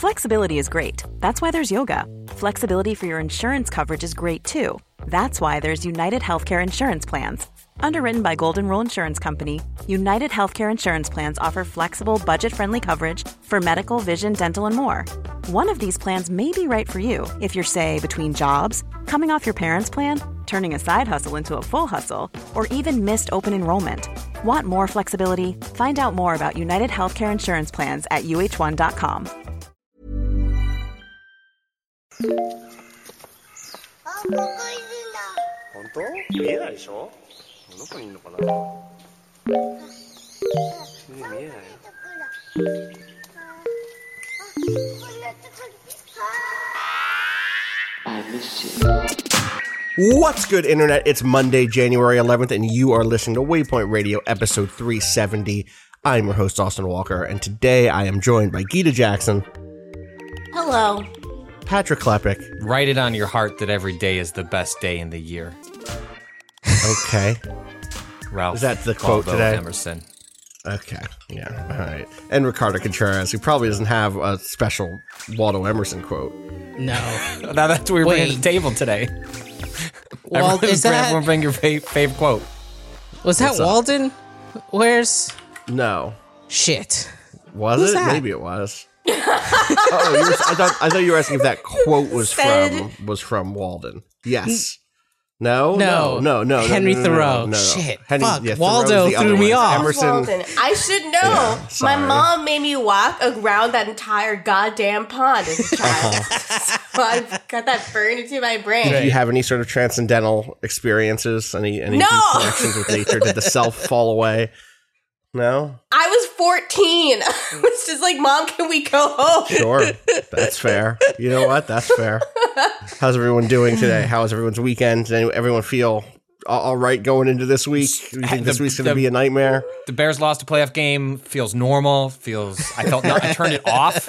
Flexibility is great. That's why there's yoga. Flexibility for your insurance coverage is great too. That's why there's United Healthcare Insurance Plans. Underwritten by Golden Rule Insurance Company, United Healthcare Insurance Plans offer flexible, budget-friendly coverage for medical, vision, dental, and more. One of these plans may be right for you if you're, say, between jobs, coming off your parents' plan, turning a side hustle into a full hustle, or even missed open enrollment. Want more flexibility? Find out more about United Healthcare Insurance Plans at uh1.com. What's good, Internet? It's Monday, January 11th, and you are listening to Waypoint Radio, episode 370. I'm your host, Austin Walker, and today I am joined by Gita Jackson. Hello. Patrick Klepek. Write it on your heart that every day is the best day in the year. Okay. Ralph. Is that the quote Waldo today? Emerson. Okay. Yeah. All right. And Ricardo Contreras, who probably doesn't have a special Waldo Emerson quote. No. Now that's what we're bringing to the table today. Well, everyone bring your fave quote. Was that Walden? Where's... No. Shit. Was Who's it? that? Maybe it was. I thought you were asking if that quote was from Walden. Yes. No. Henry Thoreau. No. Shit. Henry, Fuck. yeah, Waldo Thoreau's the threw other me one. off. Emerson. Walden. I should know. Yeah, My sorry. mom made me walk around that entire goddamn pond as a child. So I've got that burned into my brain. Did you have any sort of transcendental experiences? Any No! deep connections with nature? Did the self fall away? No? I was 14. I was just like, Mom, can we go home? Sure. That's fair. You know what? That's fair. How's everyone doing today? How was everyone's weekend? Did everyone feel all right going into this week? Do you think this week's going to be a nightmare? The Bears lost a playoff game. Feels normal. I turned it off.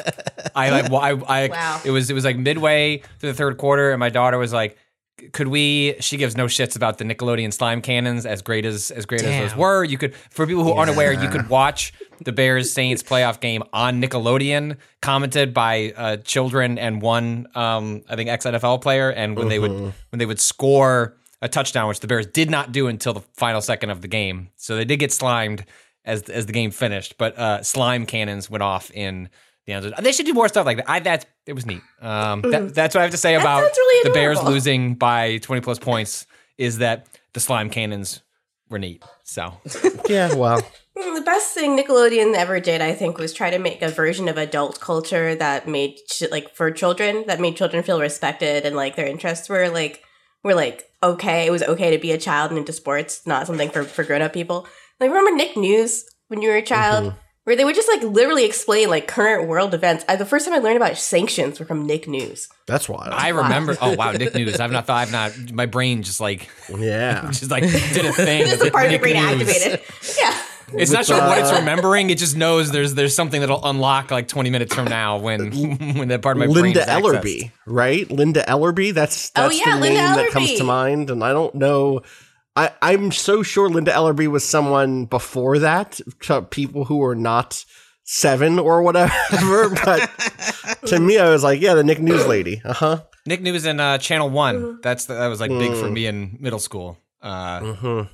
Wow. It was like midway through the third quarter, and my daughter was like, she gives no shits about the Nickelodeon slime cannons, as great as those were. You could, for people who aren't aware, you could watch the Bears Saints playoff game on Nickelodeon, commented by children and one I think ex-NFL player. And when they would score a touchdown, which the Bears did not do until the final second of the game, so they did get slimed as the game finished. But slime cannons went off in the end. They should do more stuff like that. It was neat. That's what I have to say about really the Bears adorable. losing by 20 plus points, is that the slime cannons were neat. So Yeah, well. The best thing Nickelodeon ever did, I think, was try to make a version of adult culture that made for children, that made children feel respected and like their interests were okay. It was okay to be a child and into sports, not something for grown up people. Like, remember Nick News when you were a child? Where they would just like literally explain like current world events. The first time I learned about sanctions were from Nick News. That's wild. I remember. Oh wow, Nick News. I've not. My brain just like Yeah. did a thing. Just a part of the Nick brain News. activated. Yeah. It's not sure what it's remembering. It just knows there's something that'll unlock like 20 minutes from now when that part of my brain Linda is Ellerby, accessed. right? Linda Ellerby. That's the Linda name that comes Ellerby. to mind, and I don't know. I'm so sure Linda Ellerby was someone before that to people who were not 7 or whatever. But to me, I was like, yeah, the Nick News lady. Nick News and Channel 1. That was like big for me in middle school. Yep.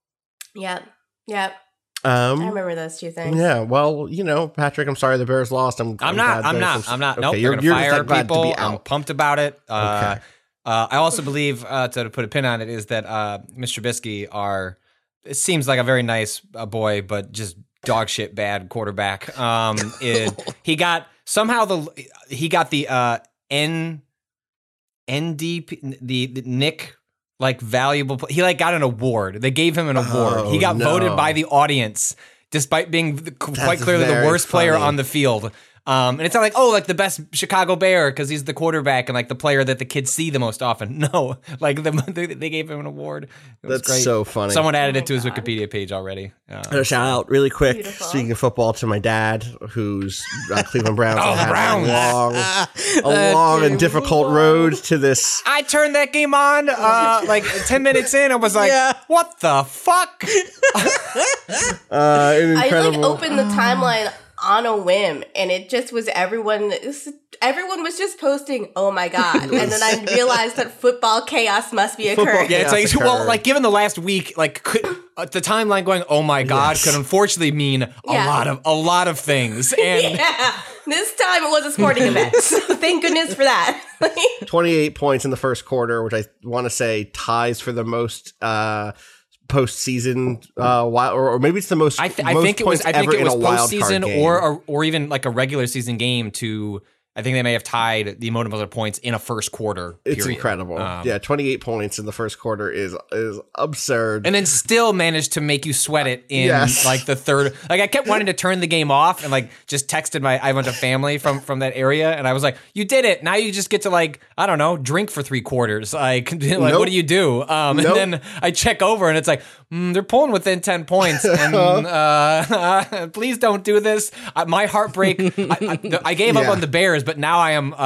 I remember those two things. Yeah, well, Patrick, I'm sorry the Bears lost. I'm not. Okay, Nope, you're they're going to just fire glad to people. be I'm out. pumped about it. Okay. I also believe, to put a pin on it, is that Mr. Trubisky it seems like a very nice boy, but just dog shit bad quarterback. He got the NDP, the Nick like valuable. He like got an award. They gave him an award. He got voted by the audience, despite being quite clearly the very worst player funny. on the field. And it's not like, like the best Chicago Bear because he's the quarterback and like the player that the kids see the most often. No, like they gave him an award. It was That's great. so funny. Someone added it to his Wikipedia page already. A shout out really quick, Beautiful. speaking of football, to my dad, who's Cleveland Browns. Oh, and had Browns. a long and difficult road to this. I turned that game on like 10 minutes in. I was like, what the fuck? An I incredible. like opened the timeline on a whim, and it just was everyone was just posting, oh my god. And then I realized that football chaos must be occurring. Yeah, it's like, well, like given the last week, like the timeline going, oh my god, could unfortunately mean a lot of things. And this time it was a sporting event. So thank goodness for that. 28 points in the first quarter, which I want to say ties for the most postseason or maybe it's the most. I think it was postseason or even like a regular season game to. I think they may have tied the most points in a first quarter. It's incredible. 28 points in the first quarter is absurd. And then still managed to make you sweat it in like the third. Like I kept wanting to turn the game off and like just texted I have a bunch of family from that area. And I was like, you did it. Now you just get to like, I don't know, drink for 3 quarters. Like what do you do? And then I check over and it's like, they're pulling within 10 points. And please don't do this. My heartbreak. I gave up on the Bears, but now I am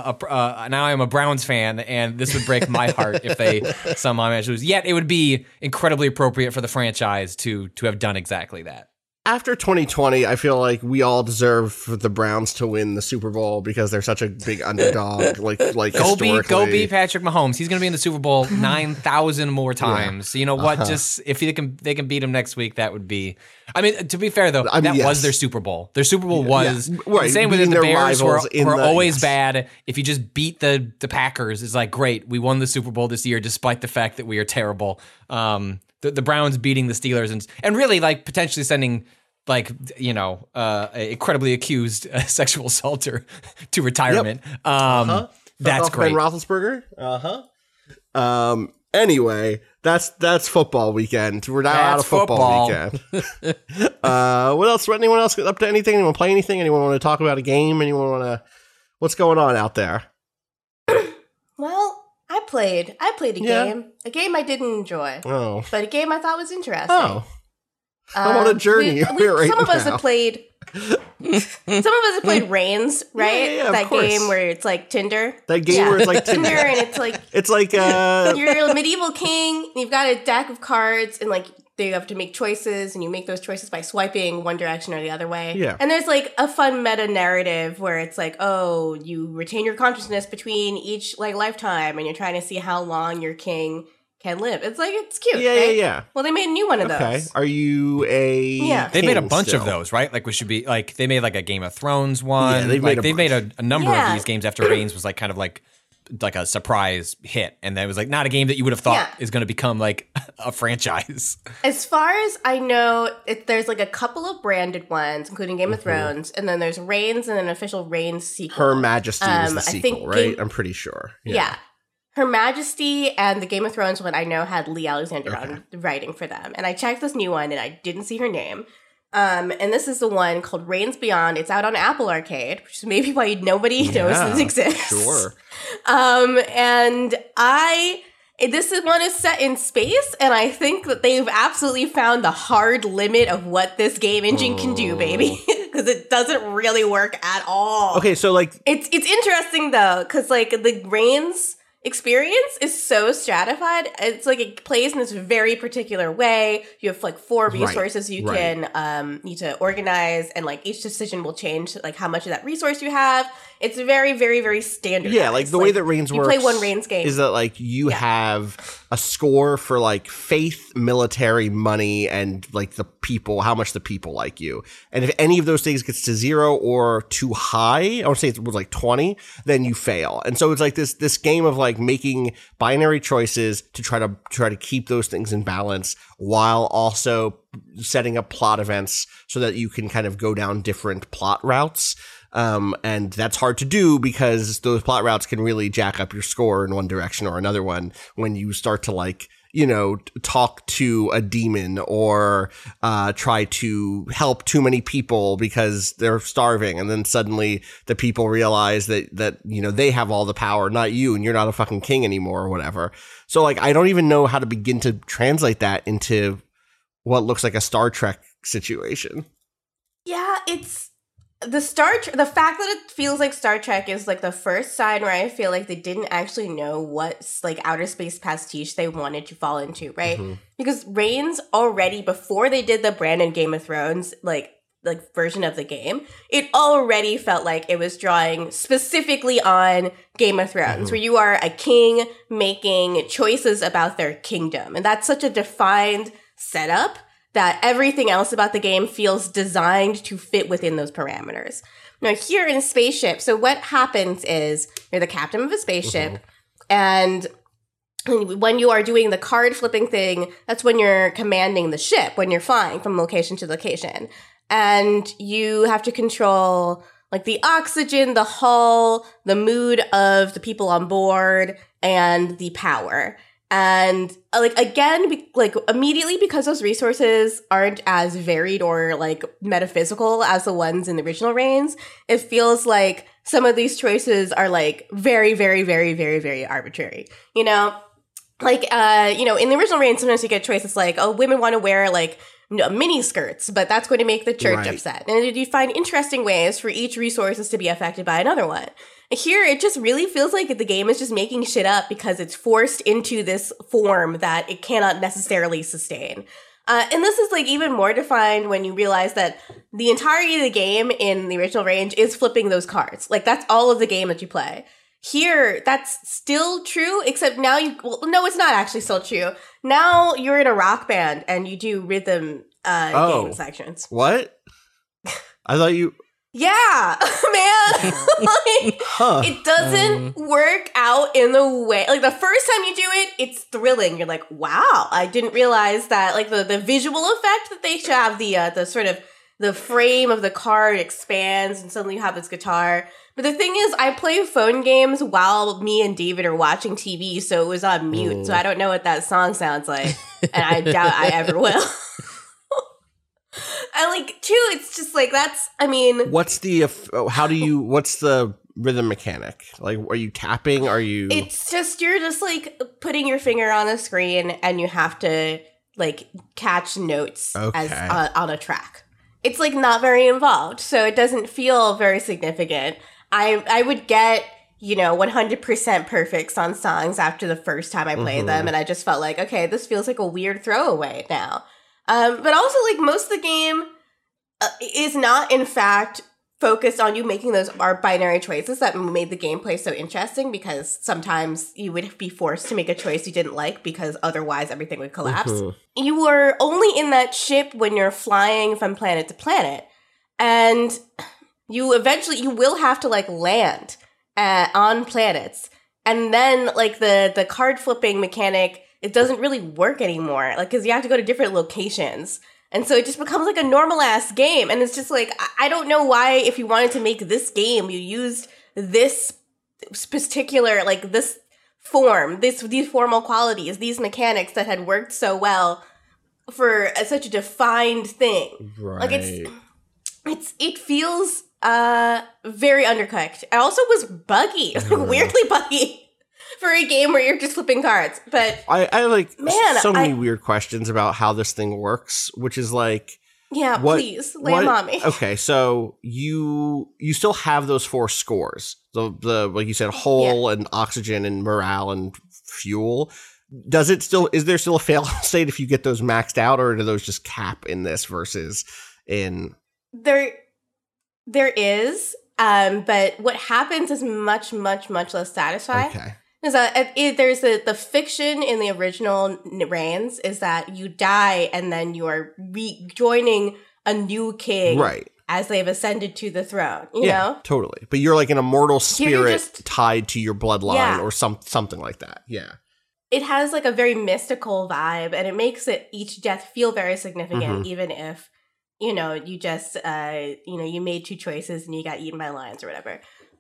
a Browns fan, and this would break my heart if they somehow managed to lose. Yet it would be incredibly appropriate for the franchise to have done exactly that. After 2020, I feel like we all deserve for the Browns to win the Super Bowl because they're such a big underdog. Like go beat Patrick Mahomes. He's going to be in the Super Bowl 9,000 more times. So you know what? Just if they can beat him next week, that would be. I mean, to be fair though, that was their Super Bowl. Their Super Bowl was right. Same with the Bears were always bad. If you just beat the Packers, it's like great. We won the Super Bowl this year, despite the fact that we are terrible. The Browns beating the Steelers and really like potentially sending like, you know, incredibly accused sexual assaulter to retirement. That's great. Ben Roethlisberger. Anyway, that's football weekend. We're now out of football weekend. What else? Anyone else up to anything? Anyone play anything? Anyone want to talk about a game? Anyone want to? What's going on out there? Well, I played a game I didn't enjoy. Oh, but a game I thought was interesting. Oh, I'm on a journey. Some of us have played Reigns, right? Yeah, that game where it's like Tinder. That game where it's like Tinder, and it's like you're a medieval king. And you've got a deck of cards, and like you have to make choices, and you make those choices by swiping one direction or the other way. Yeah. And there's like a fun meta narrative where it's like, oh, you retain your consciousness between each like lifetime, and you're trying to see how long your king can live. It's like, it's cute. Yeah. Well, they made a new one of those. Okay. Are you a They made a bunch of those, right? Like we should be like they made like a Game of Thrones one. Yeah, they've made a number of these games after Reigns was like kind of like a surprise hit, and that was like not a game that you would have thought is going to become like a franchise. As far as I know, there's like a couple of branded ones, including Game of Thrones, and then there's Reigns and an official Reigns sequel. Her Majesty was the sequel, right? I'm pretty sure. Yeah. Her Majesty and the Game of Thrones one I know had Lee Alexander on writing for them. And I checked this new one and I didn't see her name. And this is the one called Reigns Beyond. It's out on Apple Arcade, which is maybe why nobody knows this exists. Sure. And this one is set in space, and I think that they've absolutely found the hard limit of what this game engine can do, baby. Because it doesn't really work at all. Okay, so like it's interesting though, because like the Reigns experience is so stratified. It's like it plays in this very particular way. You have like 4 resources you can need to organize, and like each decision will change like how much of that resource you have. It's very, very, very standard. Yeah, like the way that Reigns works. You play one Reigns game. Is that like you have a score for like faith, military, money, and like the people, how much the people like you. And if any of those things gets to 0 or too high, I would say it was like 20, then you fail. And so it's like this game of like making binary choices to try to keep those things in balance while also setting up plot events so that you can kind of go down different plot routes. And that's hard to do because those plot routes can really jack up your score in one direction or another one when you start to like, you know, talk to a demon or try to help too many people because they're starving. And then suddenly the people realize that, you know, they have all the power, not you, and you're not a fucking king anymore or whatever. So like, I don't even know how to begin to translate that into what looks like a Star Trek situation. Yeah, it's the fact that it feels like Star Trek is like the first sign where I feel like they didn't actually know what like outer space pastiche they wanted to fall into, right? Mm-hmm. Because Reigns already, before they did the Brandon Game of Thrones, like like version of the game, it already felt like it was drawing specifically on Game of Thrones, where you are a king making choices about their kingdom. And that's such a defined setup that everything else about the game feels designed to fit within those parameters. Now, here in Spaceship, so what happens is you're the captain of a spaceship, and when you are doing the card flipping thing, that's when you're commanding the ship, when you're flying from location to location. And you have to control like the oxygen, the hull, the mood of the people on board, and the power. And like, again, like immediately, because those resources aren't as varied or like metaphysical as the ones in the original Reigns, it feels like some of these choices are like very, very, very, very, very arbitrary, you know? Like, you know, in the original Reigns, sometimes you get choices like, oh, women want to wear like mini skirts, but that's going to make the church upset. And you find interesting ways for each resources to be affected by another one. Here, it just really feels like the game is just making shit up because it's forced into this form that it cannot necessarily sustain. And this is like even more defined when you realize that the entirety of the game in the original Reigns is flipping those cards. Like, that's all of the game that you play. Here, that's still true, except now well, no, it's not actually still true. Now you're in a rock band and you do rhythm game sections. What? I thought you... Yeah, man. Like, it doesn't work out in the way. Like, the first time you do it, it's thrilling. You're like, wow, I didn't realize that, like, the visual effect that they should have, the sort of, the frame of the card expands and suddenly you have this guitar. But the thing is, I play phone games while me and David are watching TV, so it was on mute. So I don't know what that song sounds like, and I doubt I ever will. I like, too, it's just like, that's, I mean... What's the rhythm mechanic? Like, are you tapping? Are you... It's just, you're just like putting your finger on the screen and you have to like catch notes as on a track. It's like not very involved, so it doesn't feel very significant. I would get, you know, 100% perfects on songs after the first time I played them, and I just felt like, okay, this feels like a weird throwaway now. But also, like, most of the game is not, in fact, focused on you making those binary choices that made the gameplay so interesting, because sometimes you would be forced to make a choice you didn't like because otherwise everything would collapse. You are only in that ship when you're flying from planet to planet, and you will have to, like, land on planets. And then, like, the card flipping mechanic, it doesn't really work anymore, like, because you have to go to different locations. And so it just becomes like a normal-ass game. And it's just like, I don't know why, if you wanted to make this game, you used this particular, like, this form, these formal qualities, these mechanics that had worked so well for such a defined thing. Right. Like, it feels very undercooked. It also was buggy, weirdly buggy. For a game where you're just flipping cards. But I like so many weird questions about how this thing works, which is like, yeah, please lay them on me. Okay, so you still have those 4 scores, the like you said, hull and oxygen and morale and fuel. Is there still a fail state if you get those maxed out, or do those just cap in this versus in? There is, but what happens is much, much, much less satisfying. Okay. Is that there's the fiction in the original Reigns is that you die and then you are rejoining a new king, right, as they've ascended to the throne. You know, totally. But you're like an immortal spirit tied to your bloodline, or something like that. Yeah, it has like a very mystical vibe, and it makes each death feel very significant, even if you just you made 2 choices and you got eaten by lions or whatever.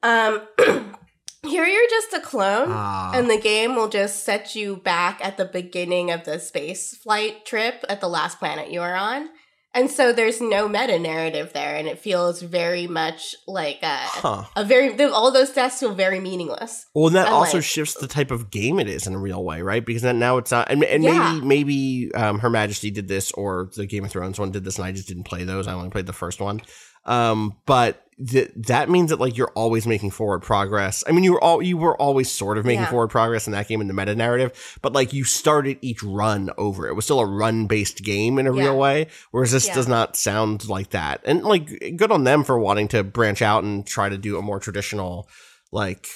Here you're just a clone, and the game will just set you back at the beginning of the space flight trip at the last planet you are on. And so there's no meta-narrative there, and it feels very much like all those deaths feel very meaningless. Well, and that also shifts the type of game it is in a real way, right? Because then now it's not, and maybe Her Majesty did this, or the Game of Thrones one did this, and I just didn't play those. I only played the first one. But that means that like you're always making forward progress. I mean, you were always sort of making forward progress in that game in the meta narrative, but like you started each run over. It was still a run based game in a real way, whereas this does not sound like that. And like, good on them for wanting to branch out and try to do a more traditional, like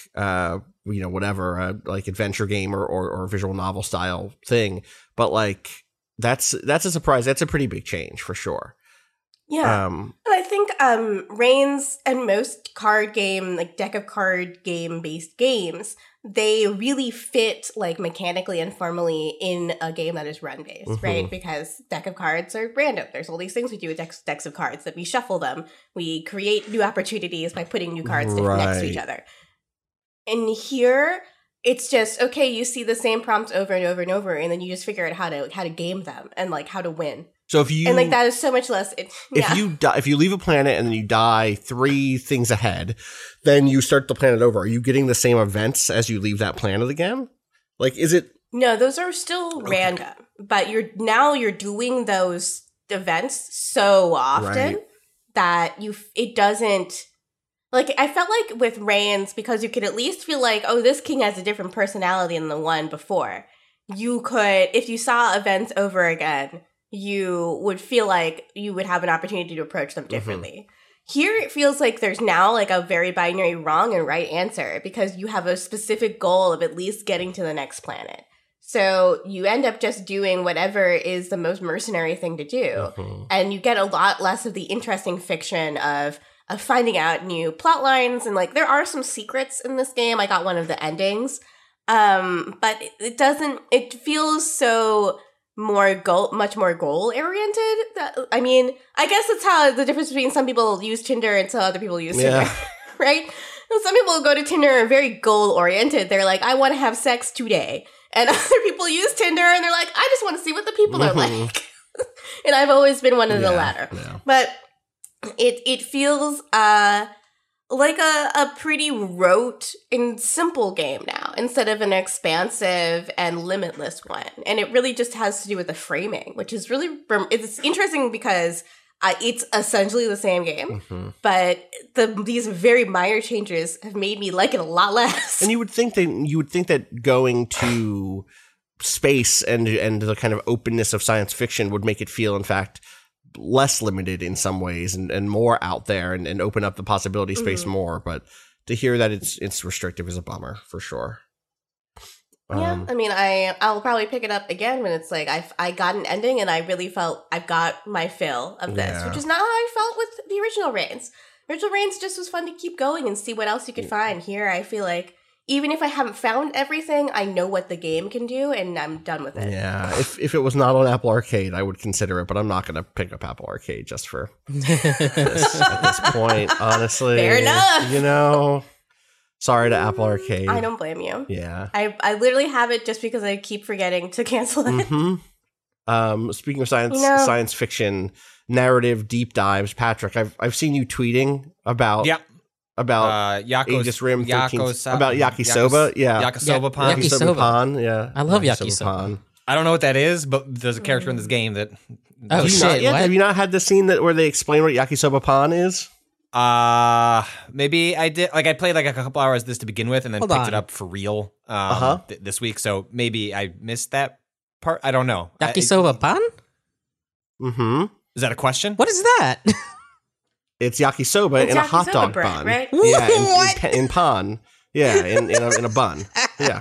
whatever, like adventure game or visual novel style thing. But like that's a surprise. That's a pretty big change for sure. Yeah. And I think Reigns and most card game, like deck of card game based games, they really fit like mechanically and formally in a game that is run based, right? Because deck of cards are random. There's all these things we do with decks of cards, that we shuffle them. We create new opportunities by putting new cards next to each other. And here, it's just, okay, you see the same prompts over and over and over, and then you just figure out how to game them and like how to win. So if you and like that is so much less. If you leave a planet and then you die 3 things ahead, then you start the planet over. Are you getting the same events as you leave that planet again? Like, is it? No, those are still random. But you're doing those events so often that it doesn't. Like, I felt like with Reigns, because you could at least feel like, oh, this king has a different personality than the one before. You could, if you saw events over again, you would feel like you would have an opportunity to approach them differently. Here, it feels like there's now like a very binary wrong and right answer, because you have a specific goal of at least getting to the next planet. So you end up just doing whatever is the most mercenary thing to do. And you get a lot less of the interesting fiction of finding out new plot lines. And like, there are some secrets in this game. I got one of the endings. But it feels so much more goal oriented. I mean, I guess that's how the difference between some people use Tinder and some other people use Tinder, right? And some people go to Tinder and are very goal oriented. They're like, I want to have sex today. And other people use Tinder and they're like, I just want to see what the people are like. And I've always been one of the latter. Yeah. But it feels like a pretty rote and simple game now, instead of an expansive and limitless one. And it really just has to do with the framing, which is really, it's interesting because it's essentially the same game, but these very minor changes have made me like it a lot less. And you would think that going to space and the kind of openness of science fiction would make it feel, in fact, less limited in some ways and more out there and open up the possibility space more. But to hear that it's restrictive is a bummer for sure. Yeah, I mean, I'll probably pick it up again when it's like I got an ending and I really felt I've got my fill of this, which is not how I felt with the original Reigns. Original Reigns just was fun to keep going and see what else you could find. Here, I feel like even if I haven't found everything, I know what the game can do, and I'm done with it. Yeah, if it was not on Apple Arcade, I would consider it, but I'm not going to pick up Apple Arcade just for this at this point, honestly. Fair enough. You know, sorry to Apple Arcade. I don't blame you. Yeah. I literally have it just because I keep forgetting to cancel it. Speaking of science fiction narrative deep dives, Patrick, I've seen you tweeting about Aegis Rim 13, about Yakisoba. Yakisoba Pan. Yakisoba Pan. Yeah. I love Yakisoba. I don't know what that is, but there's a character in this game that. Oh shit! Have you not had the scene where they explain what Yakisoba Pan is? Maybe I did. Like I played like a couple hours this to begin with, and then picked it up for real this week. So maybe I missed that part. I don't know. Yakisoba Pan. Is that a question? What is that? It's yakisoba in a hot dog bread, bun, right? Yeah, in pan, yeah, in a bun, yeah.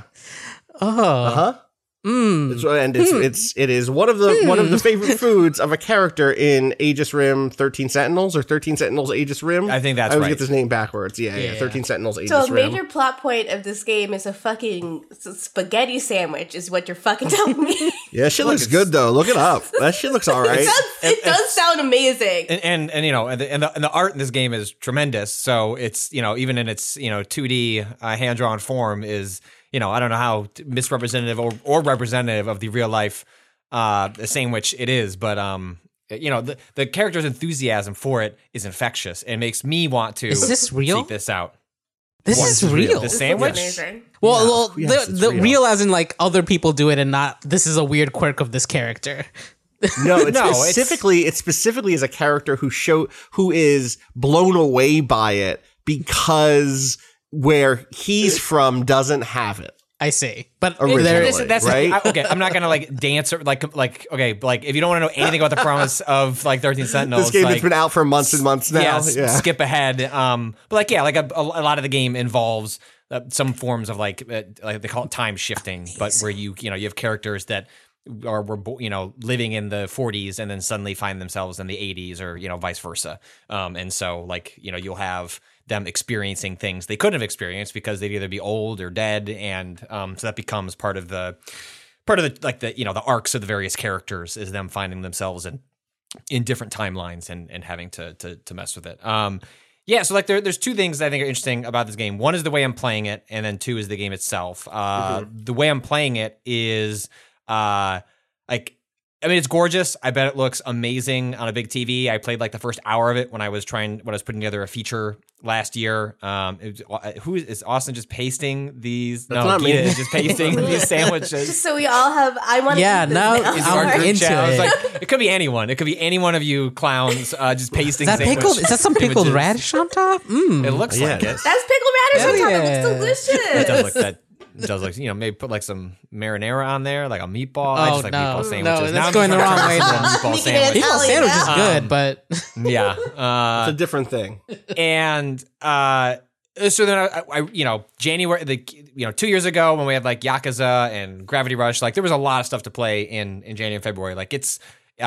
It is one of the favorite foods of a character in Aegis Rim 13 Sentinels or 13 Sentinels Aegis Rim. I think that's I always right. get this name backwards. Yeah, 13 Sentinels Aegis Rim. So a major plot point of this game is a fucking spaghetti sandwich is what you're fucking telling me. Yeah, shit looks good though. Look it up. That shit looks all right. It does sound amazing. And you know, and the art in this game is tremendous. So it's, you know, even in its, you know, 2D hand-drawn form is, you know, I don't know how misrepresentative or representative of the real life sandwich it is, but you know, the character's enthusiasm for it is infectious. It makes me want to Is this real? seek this out. This is real. The sandwich? Amazing. Well, yes, the real as in like other people do it and not this is a weird quirk of this character. No, it's specifically as a character who is blown away by it because where he's from doesn't have it. I see, but that's right. Okay, I'm not gonna like dance or like okay, like if you don't want to know anything about the premise of like 13 Sentinels, this game like, has been out for months and months now. Skip ahead. But like a lot of the game involves some forms of like they call it time shifting, but where you have characters that were living in the 40s and then suddenly find themselves in the 80s or vice versa. And so like you'll have them experiencing things they couldn't have experienced because they'd either be old or dead, and so that becomes part of the like the arcs of the various characters is them finding themselves in different timelines and having to mess with it. So like there's two things I think are interesting about this game. One is the way I'm playing it, and then two is the game itself. The way I'm playing it is it's gorgeous. I bet it looks amazing on a big TV. I played like the first hour of it when I was putting together a feature last year. Is Austin just pasting these? That's not me. Gita is just pasting these sandwiches. Just so we all have. I want. Yeah, now I'm into it. I was like, it could be anyone. It could be any one of you clowns just pasting. Is that pickled? Is that some pickled radish on top? It looks like it. That's pickled radish on top. It looks delicious. It does look that. Does like maybe put like some marinara on there, like a meatball. I just like meatball sandwiches. No, that's going the wrong way. Meatball sandwich. Meatball sandwich is good, but yeah, it's a different thing. And so then I January 2 years ago when we had like Yakuza and Gravity Rush, like there was a lot of stuff to play in January and February. Like it's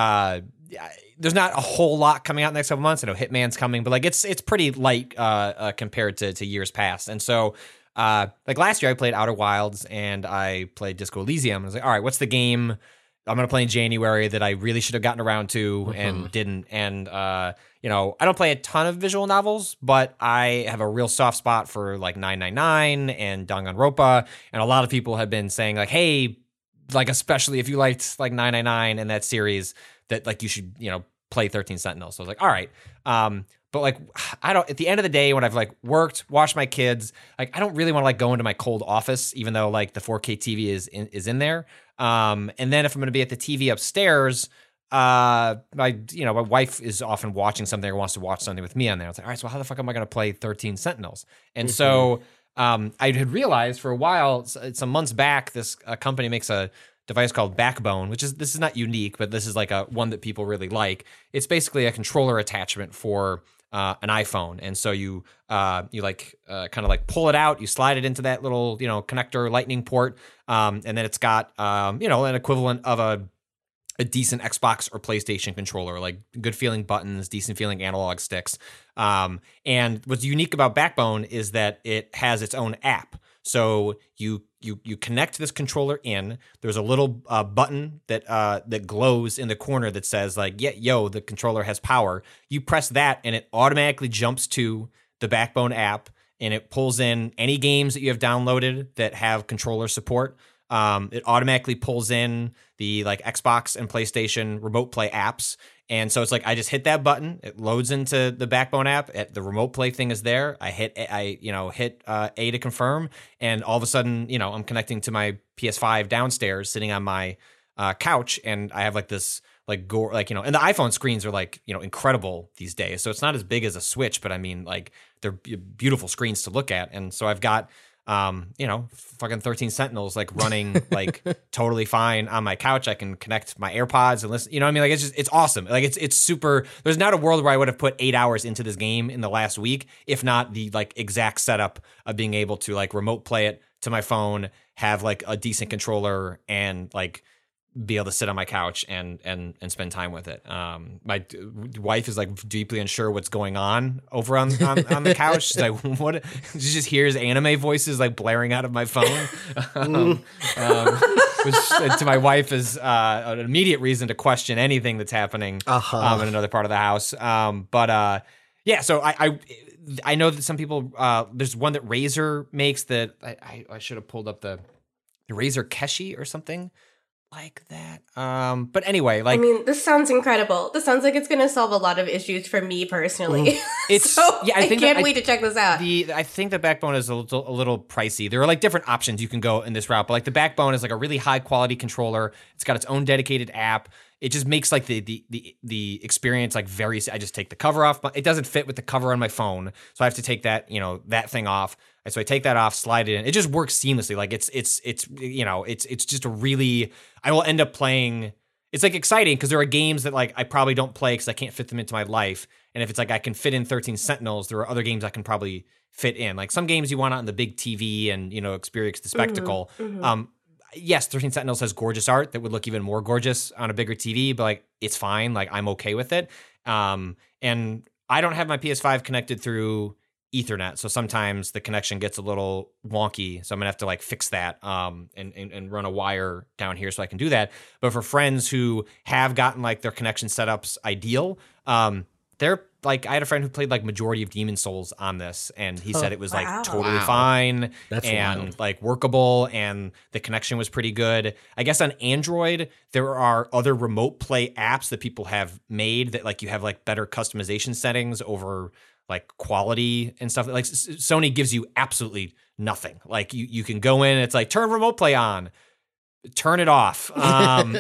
there's not a whole lot coming out in the next couple months. I know Hitman's coming, but like it's pretty light compared to years past, and so. Like last year I played Outer Wilds and I played Disco Elysium. I was like, all right, what's the game I'm going to play in January that I really should have gotten around to and didn't? And, I don't play a ton of visual novels, but I have a real soft spot for like 999 and Danganronpa. And a lot of people have been saying like, hey, like, especially if you liked like 999 and that series that like you should, play 13 Sentinels. So I was like, all right. But like, at the end of the day, when I've like worked, watched my kids, like I don't really want to like go into my cold office, even though like the 4K TV is in there. And then if I'm going to be at the TV upstairs, my wife is often watching something or wants to watch something with me on there. I was like, all right, so how the fuck am I going to play 13 Sentinels? And so I had realized for a while, some months back, this company makes a device called Backbone, this is not unique, but this is like one that people really like. It's basically a controller attachment for an iPhone, and so you kind of like pull it out, you slide it into that little connector lightning port, and then it's got an equivalent of a decent Xbox or PlayStation controller, like good feeling buttons, decent feeling analog sticks. And what's unique about Backbone is that it has its own app. So you connect this controller in. There's a little button that glows in the corner that says like, the controller has power. You press that and it automatically jumps to the Backbone app and it pulls in any games that you have downloaded that have controller support. It automatically pulls in the like Xbox and PlayStation remote play apps. And so it's like I just hit that button, it loads into the Backbone app. The remote play thing is there. I hit A to confirm, and all of a sudden, I'm connecting to my PS5 downstairs, sitting on my couch, and I have like this and the iPhone screens are like incredible these days. So it's not as big as a Switch, but I mean like they're beautiful screens to look at, and so I've got. Fucking 13 Sentinels like running like totally fine on my couch. I can connect my AirPods and listen. I mean, like it's awesome. Like it's super. There's not a world where I would have put 8 hours into this game in the last week, if not the like exact setup of being able to like remote play it to my phone, have like a decent controller, and like be able to sit on my couch and spend time with it. My wife is like deeply unsure what's going on over on the couch. She's like, what? She just hears anime voices like blaring out of my phone, which to my wife is an immediate reason to question anything that's happening in another part of the house. So I know that some people, there's one that Razer makes that I should have pulled up the Razer Keshi or something like that. But anyway, like, I mean, this sounds incredible. This sounds like it's going to solve a lot of issues for me personally. It's I can't wait to check this out. I think the Backbone is a little pricey. There are like different options you can go in this route, but like the Backbone is like a really high quality controller. It's got its own dedicated app. it just makes like the experience like very. I just take the cover off, but it doesn't fit with the cover on my phone, so I have to take that that thing off. And so I take that off, slide it in. It just works seamlessly. Like it's just a really. I will end up playing. It's like exciting because there are games that like I probably don't play because I can't fit them into my life. And if it's like I can fit in 13 Sentinels, there are other games I can probably fit in. Like some games you want on the big TV and experience the spectacle. Yes, 13 Sentinels has gorgeous art that would look even more gorgeous on a bigger TV, but like it's fine. Like I'm okay with it. And I don't have my PS5 connected through Ethernet, so sometimes the connection gets a little wonky. So I'm gonna have to like fix that and run a wire down here so I can do that. But for friends who have gotten like their connection setups ideal, they're like I had a friend who played like majority of Demon Souls on this, and he said it was like totally fine and like workable, and the connection was pretty good. I guess on Android there are other remote play apps that people have made that like you have like better customization settings over like quality and stuff. Like Sony gives you absolutely nothing. Like you can go in and it's like turn remote play on, turn it off. And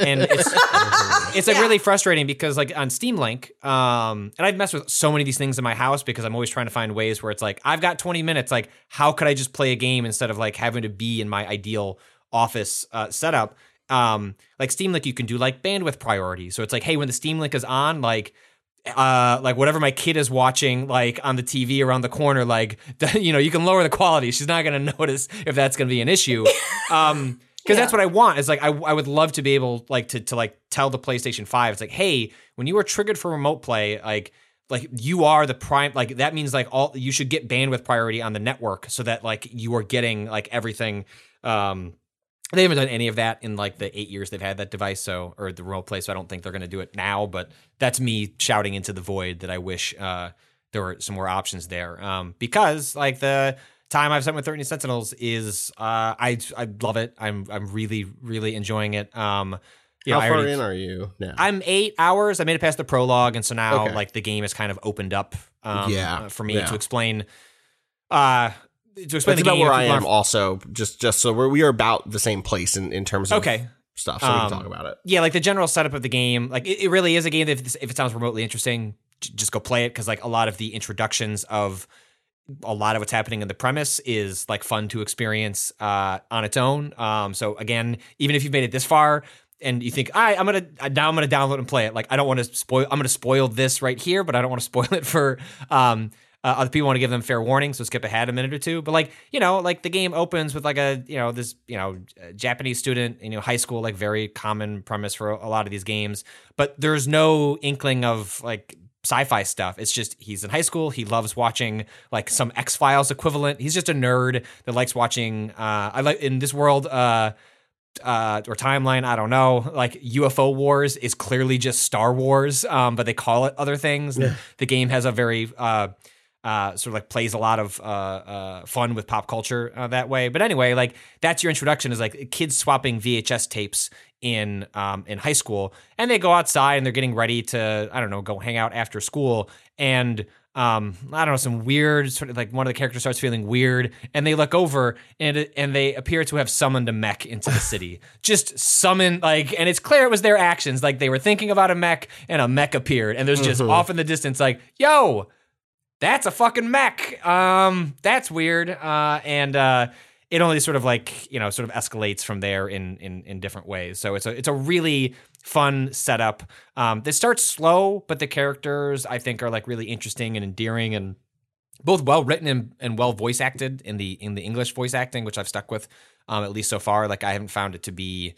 it's like really frustrating because like on Steam Link, and I've messed with so many of these things in my house because I'm always trying to find ways where it's like, I've got 20 minutes. Like how could I just play a game instead of like having to be in my ideal office setup? Like Steam Link, you can do like bandwidth priority. So it's like, hey, when the Steam Link is on, like whatever my kid is watching like on the TV around the corner, like you can lower the quality. She's not going to notice if that's going to be an issue. Because that's what I want. Is like I would love to be able like to like tell the PlayStation 5, it's like, hey, when you are triggered for remote play, like you are the prime, like that means like you should get bandwidth priority on the network so that like you are getting like everything. They haven't done any of that in like the 8 years they've had that device, or the remote play. So I don't think they're going to do it now. But that's me shouting into the void that I wish there were some more options there. Because like the time I've spent with 13 Sentinels is I love it. I'm really really enjoying it. How far in are you now? I'm 8 hours. I made it past the prologue, and so now like the game is kind of opened up for me to explain. That's about where I am also, just so we are about the same place in terms of stuff, so we can talk about it. Yeah, like the general setup of the game, like it really is a game that if it sounds remotely interesting, just go play it, because like a lot of the introductions of a lot of what's happening in the premise is like fun to experience on its own. So again, even if you've made it this far and you think, I'm gonna download and play it, like I don't want to spoil. I'm gonna spoil this right here, but I don't want to spoil it for other people. Want to give them fair warning, so skip ahead a minute or two. But like like the game opens with like a this Japanese student in high school, like very common premise for a lot of these games. But there's no inkling of like sci-fi stuff. It's just he's in high school. He loves watching like some X-Files equivalent. He's just a nerd that likes watching. I like in this world. Or timeline, I don't know. Like UFO Wars is clearly just Star Wars, but they call it other things. Yeah. The game has a very sort of like plays a lot of fun with pop culture that way. But anyway, like that's your introduction, is like kids swapping VHS tapes in high school, and they go outside and they're getting ready to go hang out after school, and I don't know, some weird sort of like one of the characters starts feeling weird, and they look over and they appear to have summoned a mech into the city. Just summoned, like, and it's clear it was their actions. Like they were thinking about a mech and a mech appeared, and there's just off in the distance like, yo, that's a fucking mech. That's weird. And it only sort of like, sort of escalates from there in different ways. So it's a really fun setup. This starts slow, but the characters I think are like really interesting and endearing, and both well written and well voice acted in the English voice acting, which I've stuck with at least so far. Like I haven't found it to be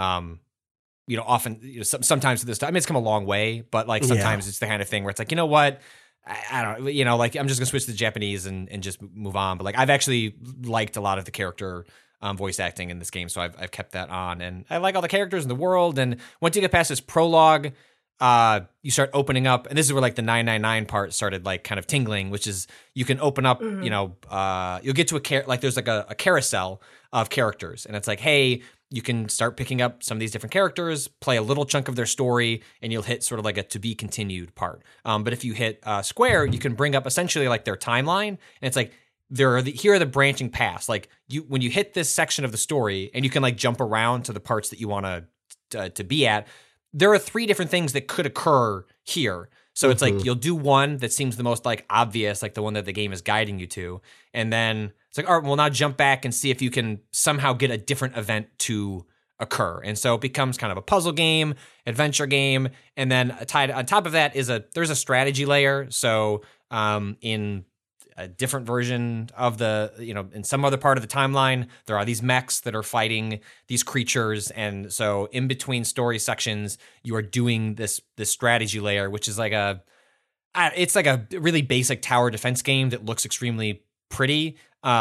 often sometimes at this time. I mean, it's come a long way, but like sometimes it's the kind of thing where it's like, you know what? I don't like I'm just gonna switch to Japanese and just move on. But like I've actually liked a lot of the character voice acting in this game, so I've kept that on, and I like all the characters in the world. And once you get past this prologue, you start opening up, and this is where like the 999 part started like kind of tingling, which is you can open up, you'll get to there's like a carousel of characters, and it's like, hey, you can start picking up some of these different characters, play a little chunk of their story, and you'll hit sort of like a to be continued part. But if you hit square, you can bring up essentially like their timeline, and it's like here are the branching paths. Like when you hit this section of the story, and you can like jump around to the parts that you want to be at. there are 3 different things that could occur here. So it's like you'll do one that seems the most like obvious, like the one that the game is guiding you to. And then it's like, all right, well, now jump back and see if you can somehow get a different event to occur. And so it becomes kind of a puzzle game, adventure game. And then tied on top of that is there's a strategy layer. So in a different version of in some other part of the timeline, there are these mechs that are fighting these creatures. And so in between story sections, you are doing this strategy layer, which is like it's like a really basic tower defense game that looks extremely pretty.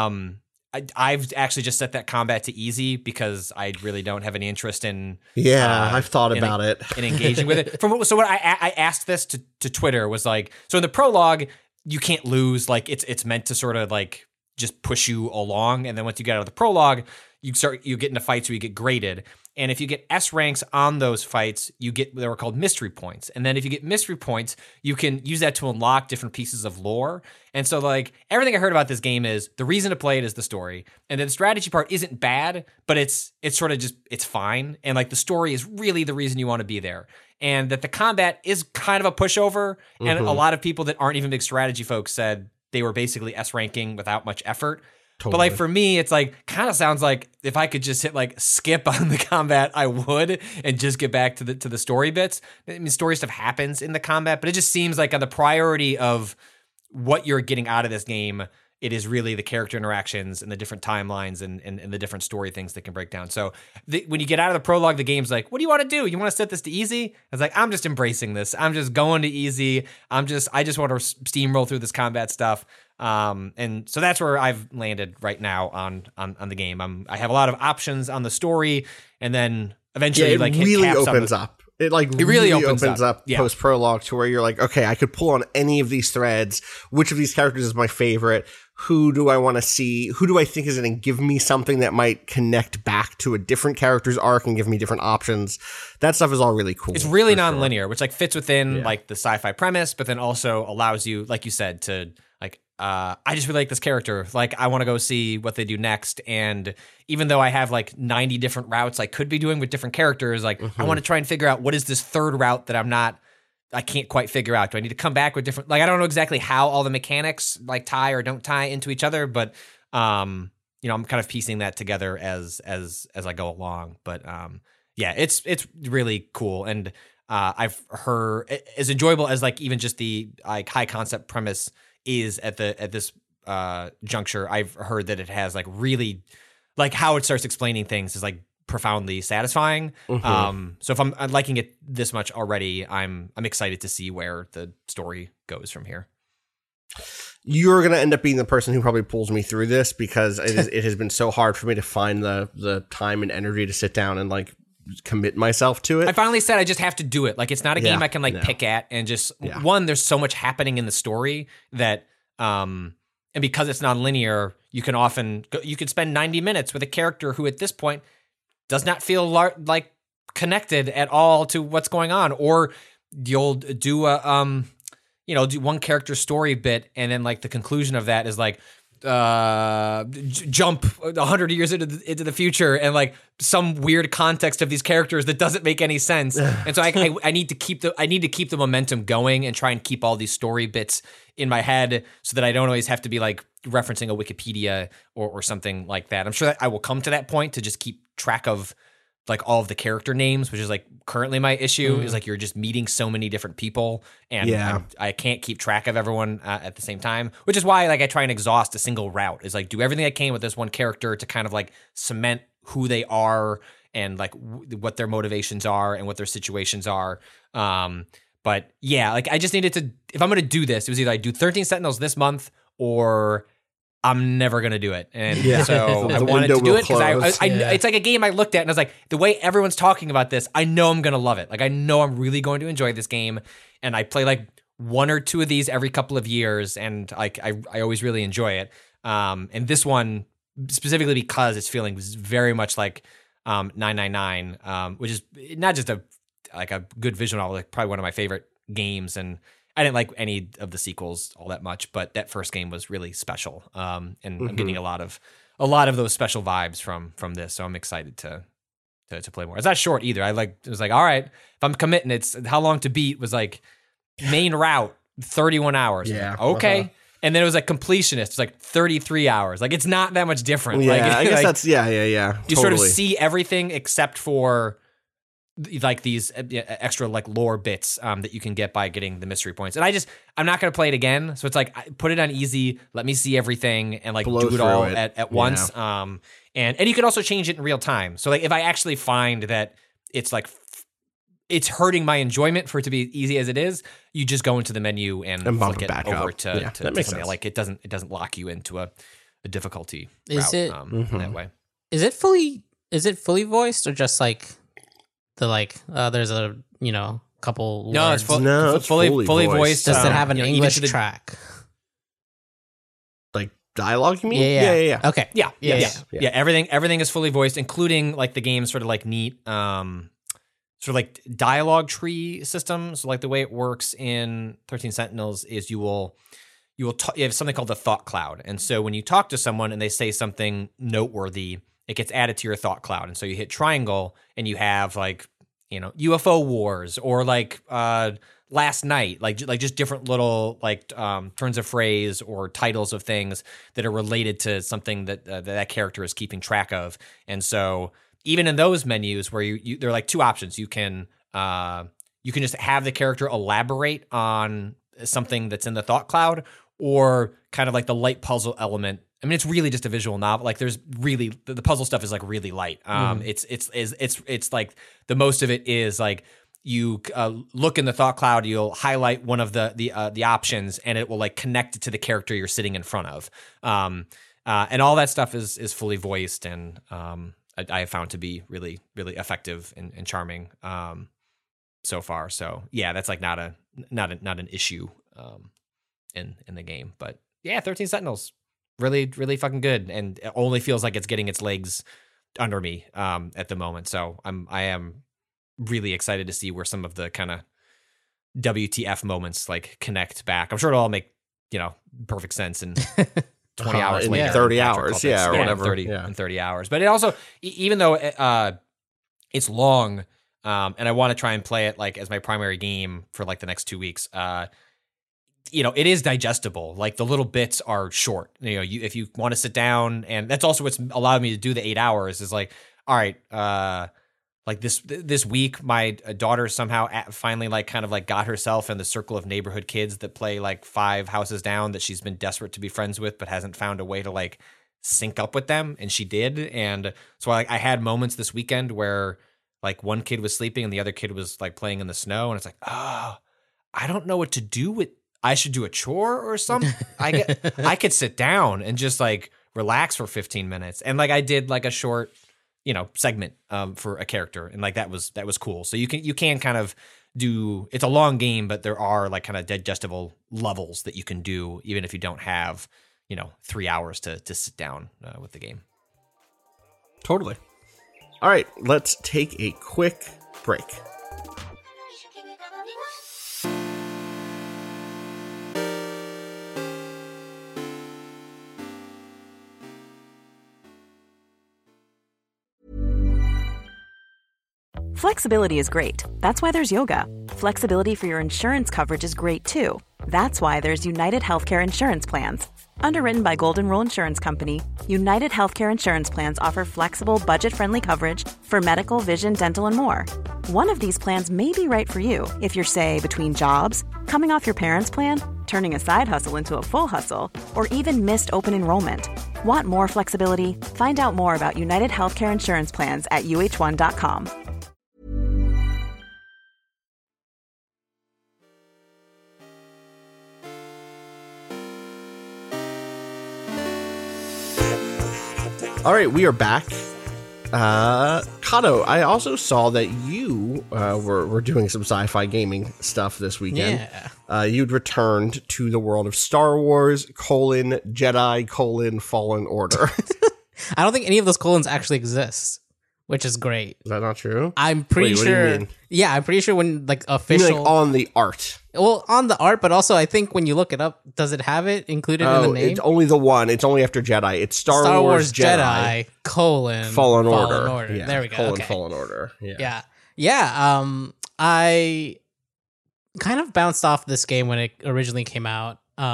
I've actually just set that combat to easy because I really don't have any interest in. Yeah, I've thought about it. In engaging with it. So what I asked this to Twitter was like, so in the prologue, you can't lose. Like it's meant to sort of like just push you along, and then once you get out of the prologue, you get into fights where you get graded. And if you get S ranks on those fights, they were called mystery points. And then if you get mystery points, you can use that to unlock different pieces of lore. And so like everything I heard about this game is the reason to play it is the story. And then the strategy part isn't bad, but it's sort of just, it's fine. And like the story is really the reason you want to be there. And that the combat is kind of a pushover. And a lot of people that aren't even big strategy folks said they were basically S ranking without much effort. Totally. But like for me, it's like kind of sounds like if I could just hit like skip on the combat, I would, and just get back to the story bits. I mean, story stuff happens in the combat, but it just seems like on the priority of what you're getting out of this game, it is really the character interactions and the different timelines and the different story things that can break down. So when you get out of the prologue, the game's like, what do you want to do? You want to set this to easy? I was like, I'm just embracing this. I'm just going to easy. I just want to steamroll through this combat stuff. And so that's where I've landed right now on the game. I have a lot of options on the story, and then eventually it really opens up. It really opens up post prologue to where you're like, okay, I could pull on any of these threads. Which of these characters is my favorite? Who do I want to see? Who do I think is going to give me something that might connect back to a different character's arc and give me different options? That stuff is all really cool. It's really non-linear, which like fits within like the sci-fi premise, but then also allows you, like you said, to like, I just really like this character. Like, I want to go see what they do next. And even though I have like 90 different routes I could be doing with different characters, like I want to try and figure out what is this third route that I can't quite figure out. Do I need to come back with different, like, I don't know exactly how all the mechanics like tie or don't tie into each other, but, I'm kind of piecing that together as I go along. But, it's really cool. And, I've heard as enjoyable as like even just the like high concept premise is at this juncture. I've heard that it has like really like how it starts explaining things is like profoundly satisfying. So if I'm liking it this much already, I'm excited to see where the story goes from here. You're going to end up being the person who probably pulls me through this because it has been so hard for me to find the time and energy to sit down and like commit myself to it. I finally said I just have to do it. Like it's not a game I can like pick at and just one, there's so much happening in the story that and because it's non-linear, you could spend 90 minutes with a character who at this point does not feel like connected at all to what's going on, or you'll do a do one character story bit and then like the conclusion of that is like jump 100 years into the future and like some weird context of these characters that doesn't make any sense. And so I need to keep the momentum going and try and keep all these story bits in my head so that I don't always have to be like referencing a Wikipedia or something like that. I'm sure that I will come to that point to just keep track of like all of the character names, which is like currently my issue is like you're just meeting so many different people and I can't keep track of everyone at the same time, which is why like I try and exhaust a single route is like do everything I can with this one character to kind of like cement who they are and like what their motivations are and what their situations are. But yeah, like I just needed to, if I'm going to do this, it was either I do 13 Sentinels this month or I'm never going to do it. And so I wanted to do it because it's like a game I looked at and I was like, the way everyone's talking about this, I know I'm going to love it. Like I know I'm really going to enjoy this game. And I play like one or two of these every couple of years. And like, I always really enjoy it. And this one specifically because it's feeling very much like 999, which is not just a good visual novel, like probably one of my favorite games. And I didn't like any of the sequels all that much, but that first game was really special. And I'm getting a lot of those special vibes from this. So I'm excited to to play more. It's not short either. It was like, all right, if I'm committing, it's how long to beat was like main route 31 hours. Yeah. Like, okay. And then it was like completionist. It's like 33 hours. Like it's not that much different. Yeah, like, I guess like, that's yeah. You sort of see everything except for like these extra like lore bits that you can get by getting the mystery points. And I'm not going to play it again. So it's like, I put it on easy, let me see everything and like Blow do it all through it. at once. And you can also change it in real time. So like if I actually find that it's like, it's hurting my enjoyment for it to be easy as it is, you just go into the menu and bump flick it back over up. to That makes something. sense. Like it doesn't lock you into a difficulty Is route, it- in that way. Is it fully voiced or just like the there's a couple No, words? it's No, it's fully fully voiced. voiced. Does it have an even English to the- track? Like dialogue, you mean? Yeah. Okay. Yeah. Everything is fully voiced, including like the game's sort of like neat, sort of like dialogue tree system. So like the way it works in 13 Sentinels is you have something called the thought cloud, and so when you talk to someone and they say something noteworthy, it gets added to your thought cloud, and so you hit triangle and you have like UFO wars or like last night, like just different little like turns of phrase or titles of things that are related to something that that character is keeping track of. And so even in those menus where there are like two options, you can just have the character elaborate on something that's in the thought cloud, or kind of like the light puzzle element. I mean, it's really just a visual novel. Like there's really the puzzle stuff is like really light. It's like the most of it is like you look in the thought cloud, you'll highlight one of the options, and it will like connect it to the character you're sitting in front of. And all that stuff is fully voiced, and I have found to be really, really effective and charming so far. So yeah, that's like not an issue in the game. But yeah, 13 Sentinels, really, really fucking good, and it only feels like it's getting its legs under me at the moment. So I am really excited to see where some of the kind of WTF moments like connect back. I'm sure it'll all make perfect sense in 20 hours in later. 30 Patrick hours, called yeah, it. or whatever. 30, Yeah. in 30 hours. But it also, even though it's long, and I want to try and play it like as my primary game for like the next 2 weeks, it is digestible. Like the little bits are short. If you want to sit down, and that's also what's allowed me to do the 8 hours is like, all right, like this week, my daughter somehow finally like kind of like got herself in the circle of neighborhood kids that play like 5 houses down that she's been desperate to be friends with, but hasn't found a way to like sync up with them. And she did. And so I had moments this weekend where like one kid was sleeping and the other kid was like playing in the snow. And it's like, oh, I don't know what to do with, I should do a chore or something. I could sit down and just like relax for 15 minutes. And like I did like a short, segment for a character, and like that was cool. So you can kind of do, it's a long game, but there are like kind of digestible levels that you can do even if you don't have 3 hours to sit down with the game. Totally. All right, let's take a quick break. Flexibility is great. That's why there's yoga. Flexibility for your insurance coverage is great too. That's why there's United Healthcare Insurance Plans. Underwritten by Golden Rule Insurance Company, United Healthcare Insurance Plans offer flexible, budget-friendly coverage for medical, vision, dental, and more. One of these plans may be right for you if you're, say, between jobs, coming off your parents' plan, turning a side hustle into a full hustle, or even missed open enrollment. Want more flexibility? Find out more about United Healthcare Insurance Plans at uh1.com. All right, we are back. Kato, I also saw that you were doing some sci-fi gaming stuff this weekend. Yeah. You'd returned to the world of Star Wars, Jedi, Fallen Order. I don't think any of those colons actually exist. which is great. Is that not true? I'm pretty Wait, what do you sure. mean? Yeah, I'm pretty sure when like You official, mean, like, on the art. well, on the art, but also I think when you look it up, does it have it included in the name? It's only the one. It's only after Jedi. It's Star Wars Jedi colon Fallen Order. Yeah, there we go. Colon Okay. Fallen Order. Yeah. Yeah. I kind of bounced off this game when it originally came out,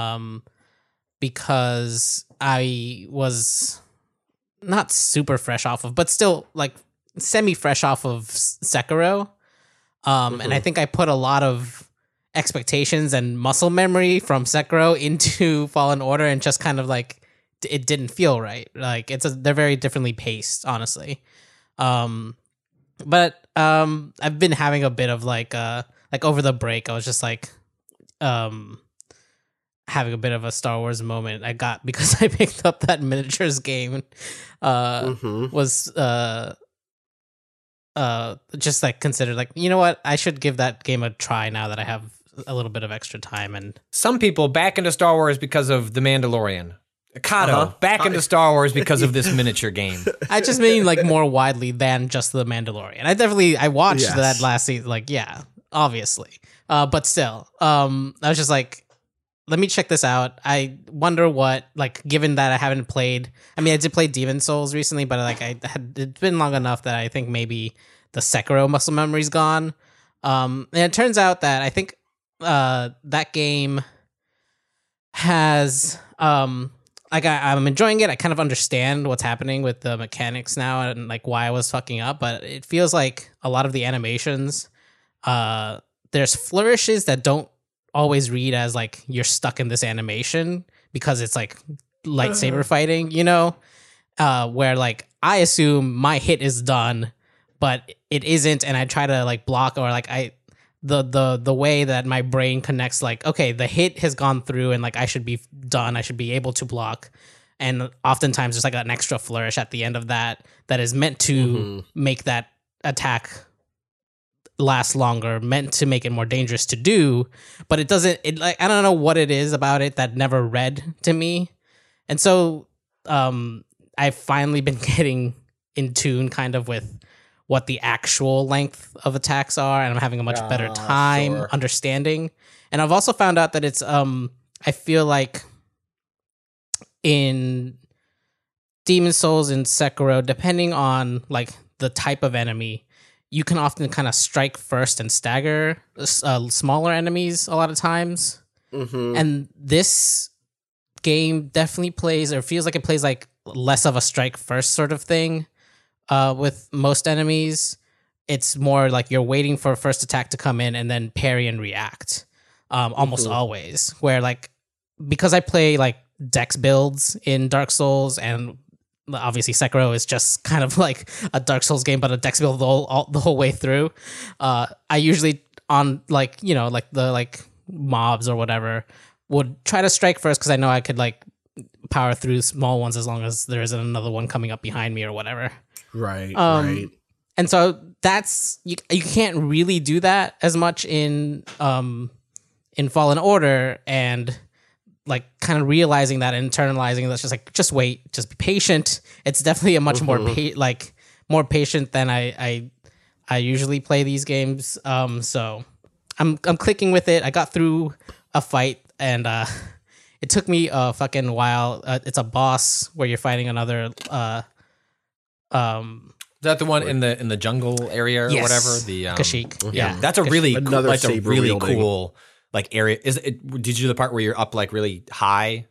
because I was not super fresh off of, but still like semi fresh off of Sekiro. And I think I put a lot of expectations and muscle memory from Sekiro into Fallen Order, and just kind of like it didn't feel right. Like they're very differently paced, honestly. But I've been having a bit of like over the break, I was just like having a bit of a Star Wars moment I got because I picked up that miniatures game. Was just like considered like, you know what, I should give that game a try now that I have a little bit of extra time. And Some people back into Star Wars because of The Mandalorian. Kato, back into Star Wars because of this miniature game. I just mean like more widely than just The Mandalorian. I watched that last season, like, yeah, obviously. But still, I was just like, let me check this out. I wonder what, like, given that I haven't played, I mean, I did play Demon Souls recently, but like it's been long enough that I think maybe the Sekiro muscle memory's gone. And it turns out that I think that game has like I'm enjoying it. I kind of understand what's happening with the mechanics now and like why I was fucking up, but it feels like a lot of the animations, there's flourishes that don't always read as like you're stuck in this animation because it's like lightsaber fighting, you know, where like I assume my hit is done, but it isn't, and I try to like block, or like the way that my brain connects, like, okay, the hit has gone through and like I should be done, I should be able to block, and oftentimes there's like an extra flourish at the end of that is meant to make that attack last longer, meant to make it more dangerous to do, but it doesn't, it like, I don't know what it is about it that never read to me. And so I've finally been getting in tune kind of with what the actual length of attacks are, and I'm having a much better time understanding. And I've also found out that it's I feel like in Demon Souls and Sekiro, depending on like the type of enemy, you can often kind of strike first and stagger smaller enemies a lot of times. And this game definitely plays, or feels like it plays like less of a strike first sort of thing with most enemies. It's more like you're waiting for a first attack to come in and then parry and react almost always. Where like, because I play like dex builds in Dark Souls, and obviously Sekiro is just kind of like a Dark Souls game, but a dex build the whole way through. I usually on like, you know, like the like mobs or whatever would try to strike first because I know I could like power through small ones as long as there isn't another one coming up behind me or whatever. Right. And so that's you can't really do that as much in Fallen Order, and like kind of realizing that and internalizing that's just like, just wait, just be patient. It's definitely a much more more patient than I usually play these games. So I'm clicking with it. I got through a fight, and it took me a fucking while. It's a boss where you're fighting another Is that the one in the jungle area or whatever? The Kashyyyk. Yeah, that's a really cool, Another like a saber really wielding. cool like area. Is it? Did you do the part where you're up like really high?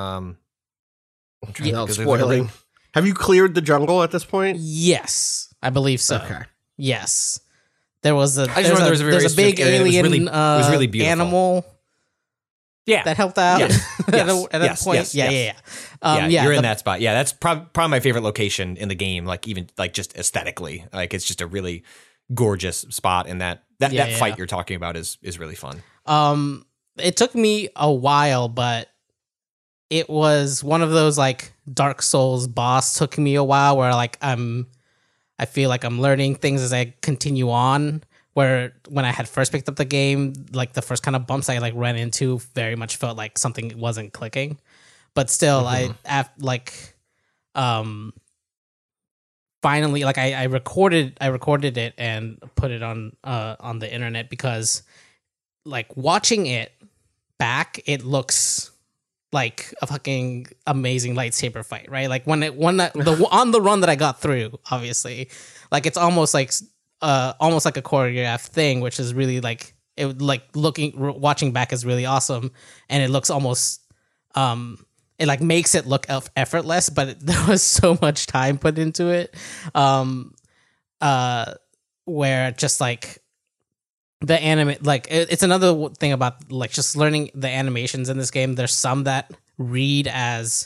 Without spoiling. Have you cleared the jungle at this point? Yes, I believe so. Okay. Yes, there was a I just remember there was a very there's a big specific area. alien It was really beautiful. animal Yeah, that helped out Yes. at Yes. a Yes. point. Yes. Yeah, Yes. yeah. You're in that spot. Yeah, that's probably my favorite location in the game. Like even like just aesthetically, like it's just a really gorgeous spot. And that fight you're talking about is really fun. It took me a while, but it was one of those like Dark Souls boss took me a while where like I feel like I'm learning things as I continue on. Where when I had first picked up the game, like the first kind of bumps I like ran into very much felt like something wasn't clicking. But still, finally, like I recorded it and put it on the internet because like watching it back, it looks like a fucking amazing lightsaber fight, right? Like on the run that I got through, obviously, like it's almost like a choreographed thing, which is really like it like watching back is really awesome, and it looks almost it like makes it look effortless, but there was so much time put into it, where just like the anime, like it's another thing about like just learning the animations in this game. There's some that read as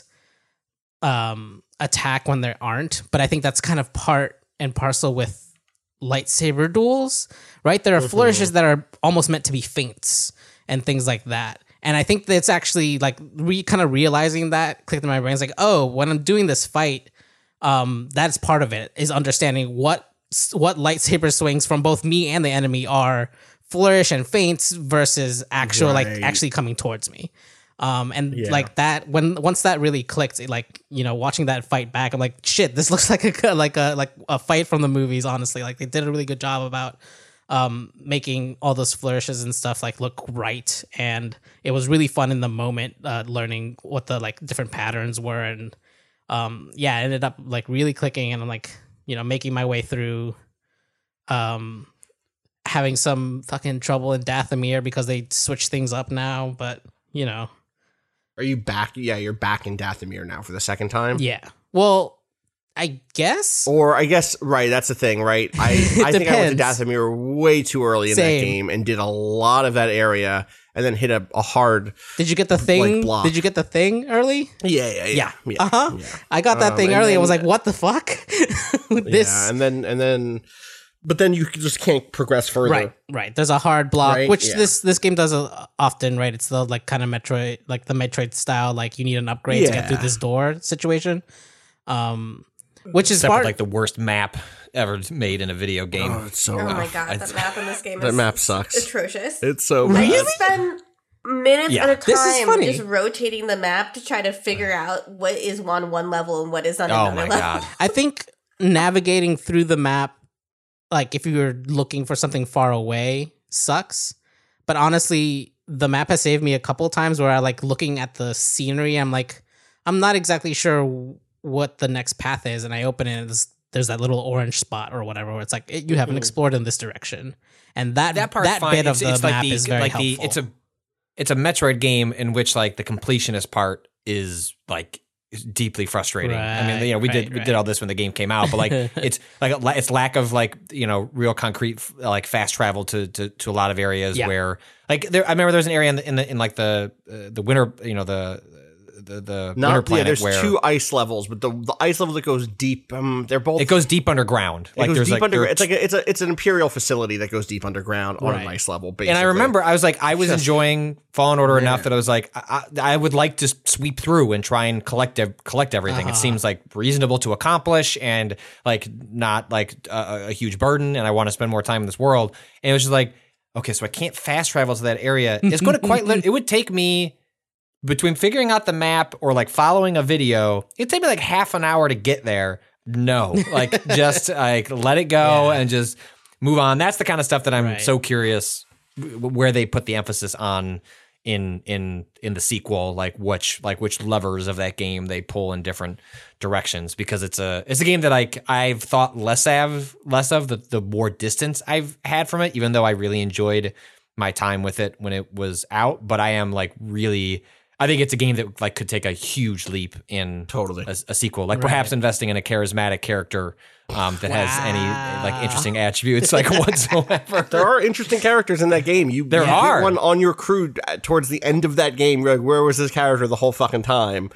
attack when there aren't, but I think that's kind of part and parcel with lightsaber duels, right? There are flourishes that are almost meant to be feints and things like that. And I think that's actually like kind of realizing that clicked in my brain. It's like, oh, when I'm doing this fight, that's part of it, is understanding what lightsaber swings from both me and the enemy are flourish and feints versus actual like actually coming towards me. Like that once that really clicked, it, like, you know, watching that fight back, I'm like, shit, this looks like a fight from the movies. Honestly, like they did a really good job about making all those flourishes and stuff like look right, and it was really fun in the moment, learning what the like different patterns were, and it ended up like really clicking, and I'm like, you know, making my way through, having some fucking trouble in Dathomir because they switched things up now, but you know. Are you back? Yeah, you're back in Dathomir now for the second time? Yeah. Well, I guess. Or I guess, right, that's the thing, right? I think I went to Dathomir way too early in that game and did a lot of that area and then hit a hard. Did you get the thing? Like, block. Did you get the thing early? Yeah. Uh-huh. Yeah. I got that thing early. I was like, what the fuck? With this. Yeah, and then but then you just can't progress further. Right. There's a hard block, right? which this game does often, right? It's the like kind of Metroid, like the Metroid style, like you need an upgrade to get through this door situation. Which is like the worst map ever made in a video game. Oh, it's so Oh my god, that map in this game that map sucks. Atrocious. It's so bad. I spend minutes at a This is time funny. just rotating the map to try to figure out what is on one level and what is on Oh another my level. god. I think navigating through the map, like if you were looking for something far away, sucks. But honestly, the map has saved me a couple times where I like looking at the scenery. I'm like, I'm not exactly sure what the next path is, and I open it and there's that little orange spot or whatever where it's like you haven't explored in this direction, and that part's fine. bit of the map is very helpful. It's a Metroid game in which like the completionist part is like deeply frustrating. I mean, you know, we did all this when the game came out, but like it's like it's lack of like, you know, real concrete like fast travel to a lot of areas where like I remember there's an area in like the winter, you know, the winter planet there's where 2 ice levels, but the ice level that goes deep, they're both. it goes deep underground. It goes deep underground. It's like it's an Imperial facility that goes deep underground on an ice level. Basically, and I remember I was enjoying Fallen Order enough that I was like, I would like to sweep through and try and collect everything. It seems like reasonable to accomplish and like not like a huge burden. And I want to spend more time in this world. And it was just like, okay, so I can't fast travel to that area. It's going to it would take me. Between figuring out the map or like following a video, it'd take me like half an hour to get there. No, like just like let it go and just move on. That's the kind of stuff that I'm so curious where they put the emphasis on in the sequel, like which levers of that game they pull in different directions, because it's a game that I've thought less of the more distance I've had from it, even though I really enjoyed my time with it when it was out. But I am like really. I think it's a game that like could take a huge leap in a sequel, like perhaps investing in a charismatic character that has any like interesting attributes like whatsoever. There are interesting characters in that game. You get one on your crew towards the end of that game. You're like, where was this character the whole fucking time?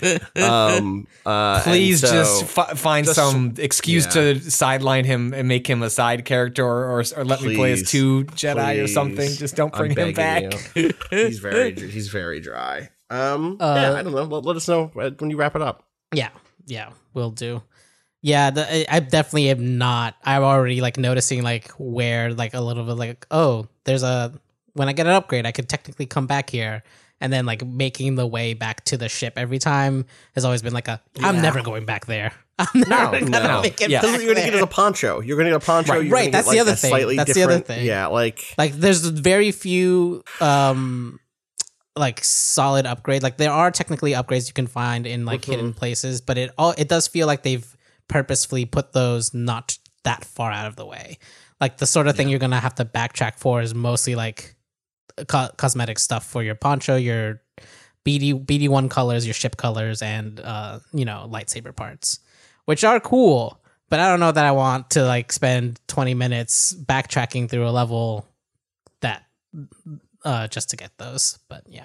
Please just find some excuse to sideline him and make him a side character, or let me play as 2 Jedi or something. Just don't bring him back. He's very dry. I don't know. Let us know when you wrap it up. Yeah, will do. Yeah, I definitely am not. I'm already like noticing like where like a little bit like, oh, there's when I get an upgrade, I could technically come back here and then like making the way back to the ship every time has always been like I'm never going back there. I'm never gonna make it Yeah. back You're going to get there. a poncho. You're going to get a poncho. Right, you're right, gonna that's get, the other a thing. slightly That's the other different- thing. Yeah, like There's very few like solid upgrade. Like there are technically upgrades you can find in like hidden places, but it does feel like they've purposefully put those not that far out of the way. Like the sort of thing you're gonna have to backtrack for is mostly like cosmetic stuff for your poncho, your BD1 colors, your ship colors, and lightsaber parts, which are cool. But I don't know that I want to like spend 20 minutes backtracking through a level that just to get those. But yeah.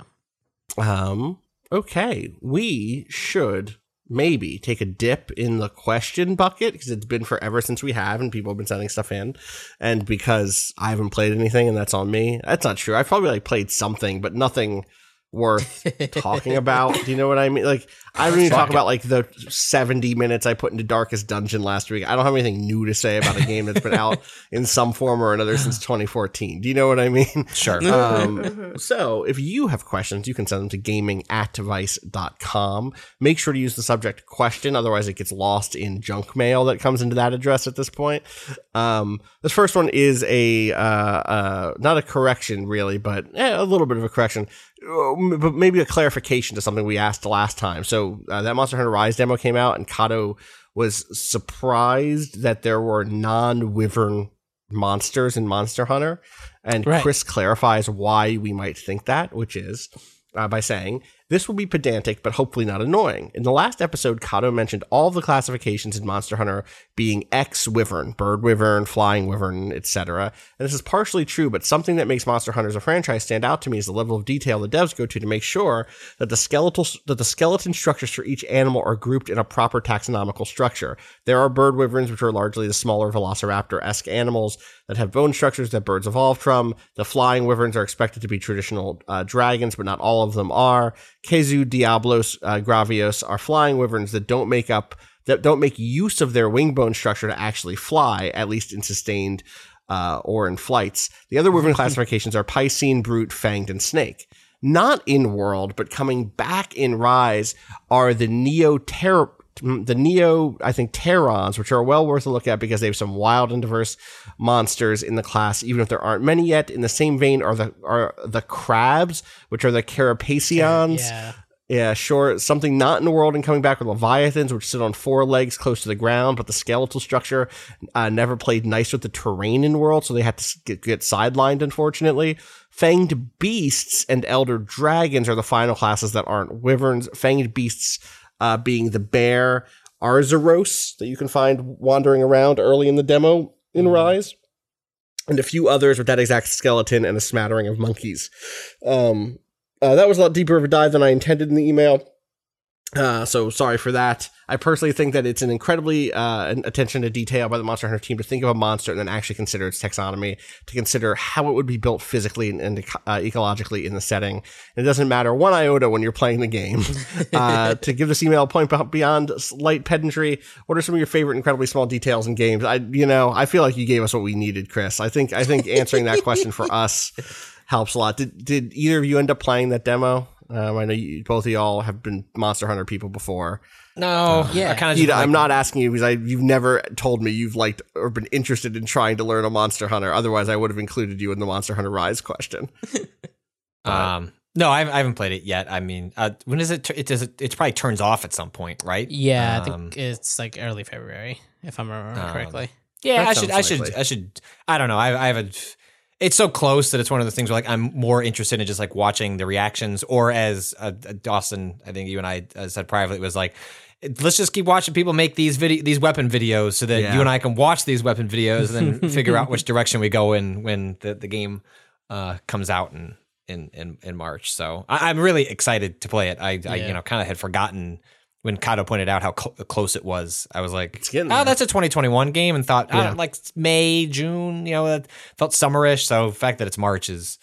Okay, we should maybe take a dip in the question bucket because it's been forever since we have, and people have been sending stuff in, and because I haven't played anything, and that's on me. That's not true. I've probably like played something, but nothing worth talking about. Do you know what I mean? Like, I don't even talk about like the 70 minutes I put into Darkest Dungeon last week. I don't have anything new to say about a game that's been out in some form or another since 2014. Do you know what I mean? Sure. So if you have questions, you can send them to gaming@device.com. Make sure to use the subject question, otherwise it gets lost in junk mail that comes into that address at this point. This first one is not a correction really, but a little bit of a correction, but maybe a clarification to something we asked last time. So that Monster Hunter Rise demo came out, and Kato was surprised that there were non-wyvern monsters in Monster Hunter, and Right. Chris clarifies why we might think that, which is by saying, this will be pedantic, but hopefully not annoying. In the last episode, Kato mentioned all the classifications in Monster Hunter being X-Wyvern, Bird Wyvern, Flying Wyvern, etc. And this is partially true, but something that makes Monster Hunter as a franchise stand out to me is the level of detail the devs go to make sure that the skeleton structures for each animal are grouped in a proper taxonomical structure. There are Bird Wyverns, which are largely the smaller Velociraptor-esque animals that have bone structures that birds evolved from. The Flying Wyverns are expected to be traditional dragons, but not all of them are. Kezu, Diablos, Gravios are flying wyverns that don't make use of their wing bone structure to actually fly, at least in sustained or in flights. The other wyvern classifications are Piscine, Brute, Fanged, and Snake. Not in World, but coming back in Rise are the I think Terrans, which are well worth a look at because they have some wild and diverse monsters in the class, even if there aren't many yet. In the same vein are the crabs, which are the Carapaceans. Yeah, sure. Something not in the world, and coming back with Leviathans, which sit on 4 legs close to the ground, but the skeletal structure never played nice with the terrain in World, so they had to get sidelined, unfortunately. Fanged beasts and elder dragons are the final classes that aren't wyverns. Fanged beasts being the bear Arzuros that you can find wandering around early in the demo in Rise, and a few others with that exact skeleton and a smattering of monkeys. That was a lot deeper of a dive than I intended in the email, so sorry for that. I personally think that it's an incredibly attention to detail by the Monster Hunter team to think of a monster and then actually consider its taxonomy, to consider how it would be built physically and ecologically in the setting. And it doesn't matter one iota when you're playing the game. To give this email a point beyond light pedantry, what are some of your favorite incredibly small details in games? I feel like you gave us what we needed, Chris. I think answering that question for us helps a lot. Did either of you end up playing that demo? I know both of y'all have been Monster Hunter people before. No, Yeah. I kind of. I'm not asking you because you've never told me you've liked or been interested in trying to learn a Monster Hunter. Otherwise, I would have included you in the Monster Hunter Rise question. No, I haven't played it yet. I mean, when is it? It probably turns off at some point, right? Yeah, I think it's like early February, if I'm remembering correctly. Yeah, That I sounds likely. should. I don't know. I have a. It's so close that it's one of those things where like I'm more interested in just like watching the reactions, or as Dawson, I think you and I said privately, was like, let's just keep watching people make these weapon videos so that you and I can watch these weapon videos and then figure out which direction we go in when the game comes out in March. So I'm really excited to play it. I kind of had forgotten when Kato pointed out how close it was. I was like, that's a 2021 game, and thought, like May, June, that felt summerish. So the fact that it's March is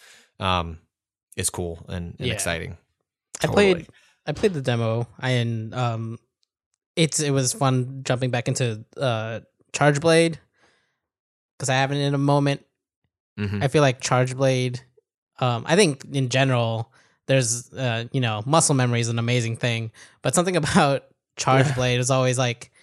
cool and exciting. Totally. I played the demo, and it was fun jumping back into Charge Blade because I haven't in a moment. Mm-hmm. I feel like Charge Blade. I think in general, there's muscle memory is an amazing thing, but something about Charge Blade is always like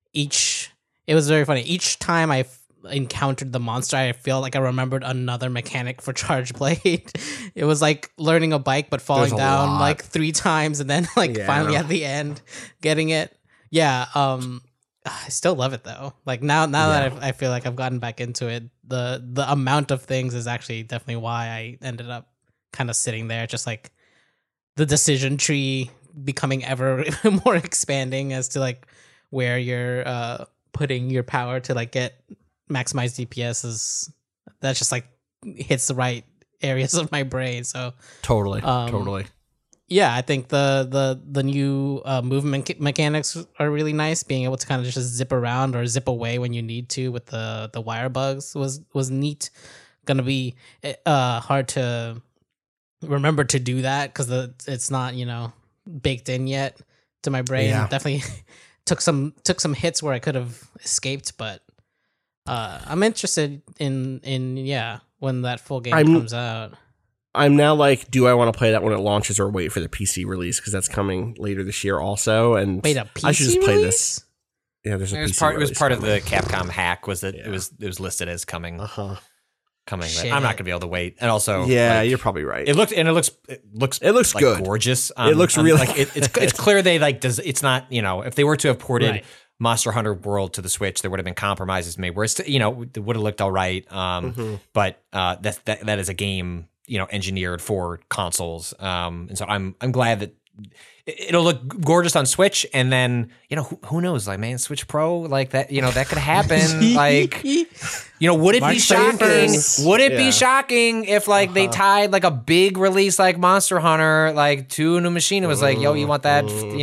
it was very funny. Each time I encountered the monster, I feel like I remembered another mechanic for Charge Blade. It was like learning a bike but falling down like 3 times and then finally at the end getting it. Yeah, I still love it though. Like now that I feel like I've gotten back into it, the amount of things is actually definitely why I ended up kind of sitting there, just like the decision tree becoming ever more expanding as to like where you're putting your power to like get maximized DPS is that just like hits the right areas of my brain. So totally. Yeah, I think the new movement mechanics are really nice. Being able to kind of just zip around or zip away when you need to with the wire bugs was neat. Gonna be hard to remember to do that because it's not baked in yet to my brain. Yeah. Definitely took some hits where I could have escaped, but I'm interested in when that full game comes out. I'm now like, do I want to play that when it launches or wait for the PC release? Because that's coming later this year also. And wait, a PC I should just release? play this. Yeah, there's a PC It was part of the Capcom hack. Was that it was listed as coming. Coming. Shit. I'm not gonna be able to wait. And also, you're probably right. It looks like good, gorgeous. It looks really. It's clear they it's not if they were to have ported Monster Hunter World to the Switch, there would have been compromises made where it would have looked all right. But that is a game engineered for consoles. And so I'm glad that it'll look gorgeous on Switch, and then who knows, like, man, Switch Pro, like that, that could happen. Like, would it be shocking? Would it be shocking if like they tied like a big release like Monster Hunter like to a new machine? It was like, yo, you want that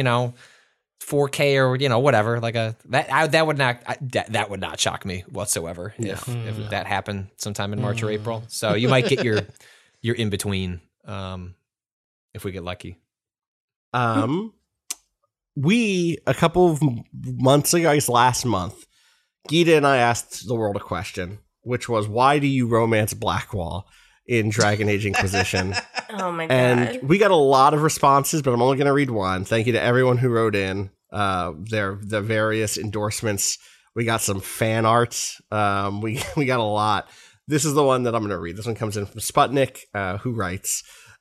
4K or whatever, like that would not shock me whatsoever if that happened sometime in March or April. So you might get your in between if we get lucky. We a couple of months ago, last month, Gita and I asked the world a question, which was, why do you romance Blackwall in Dragon Age Inquisition? Oh my god. And we got a lot of responses, but I'm only going to read one. Thank you to everyone who wrote in their various endorsements. We got some fan art. We got a lot. This is the one that I'm going to read. This one comes in from Sputnik, who writes,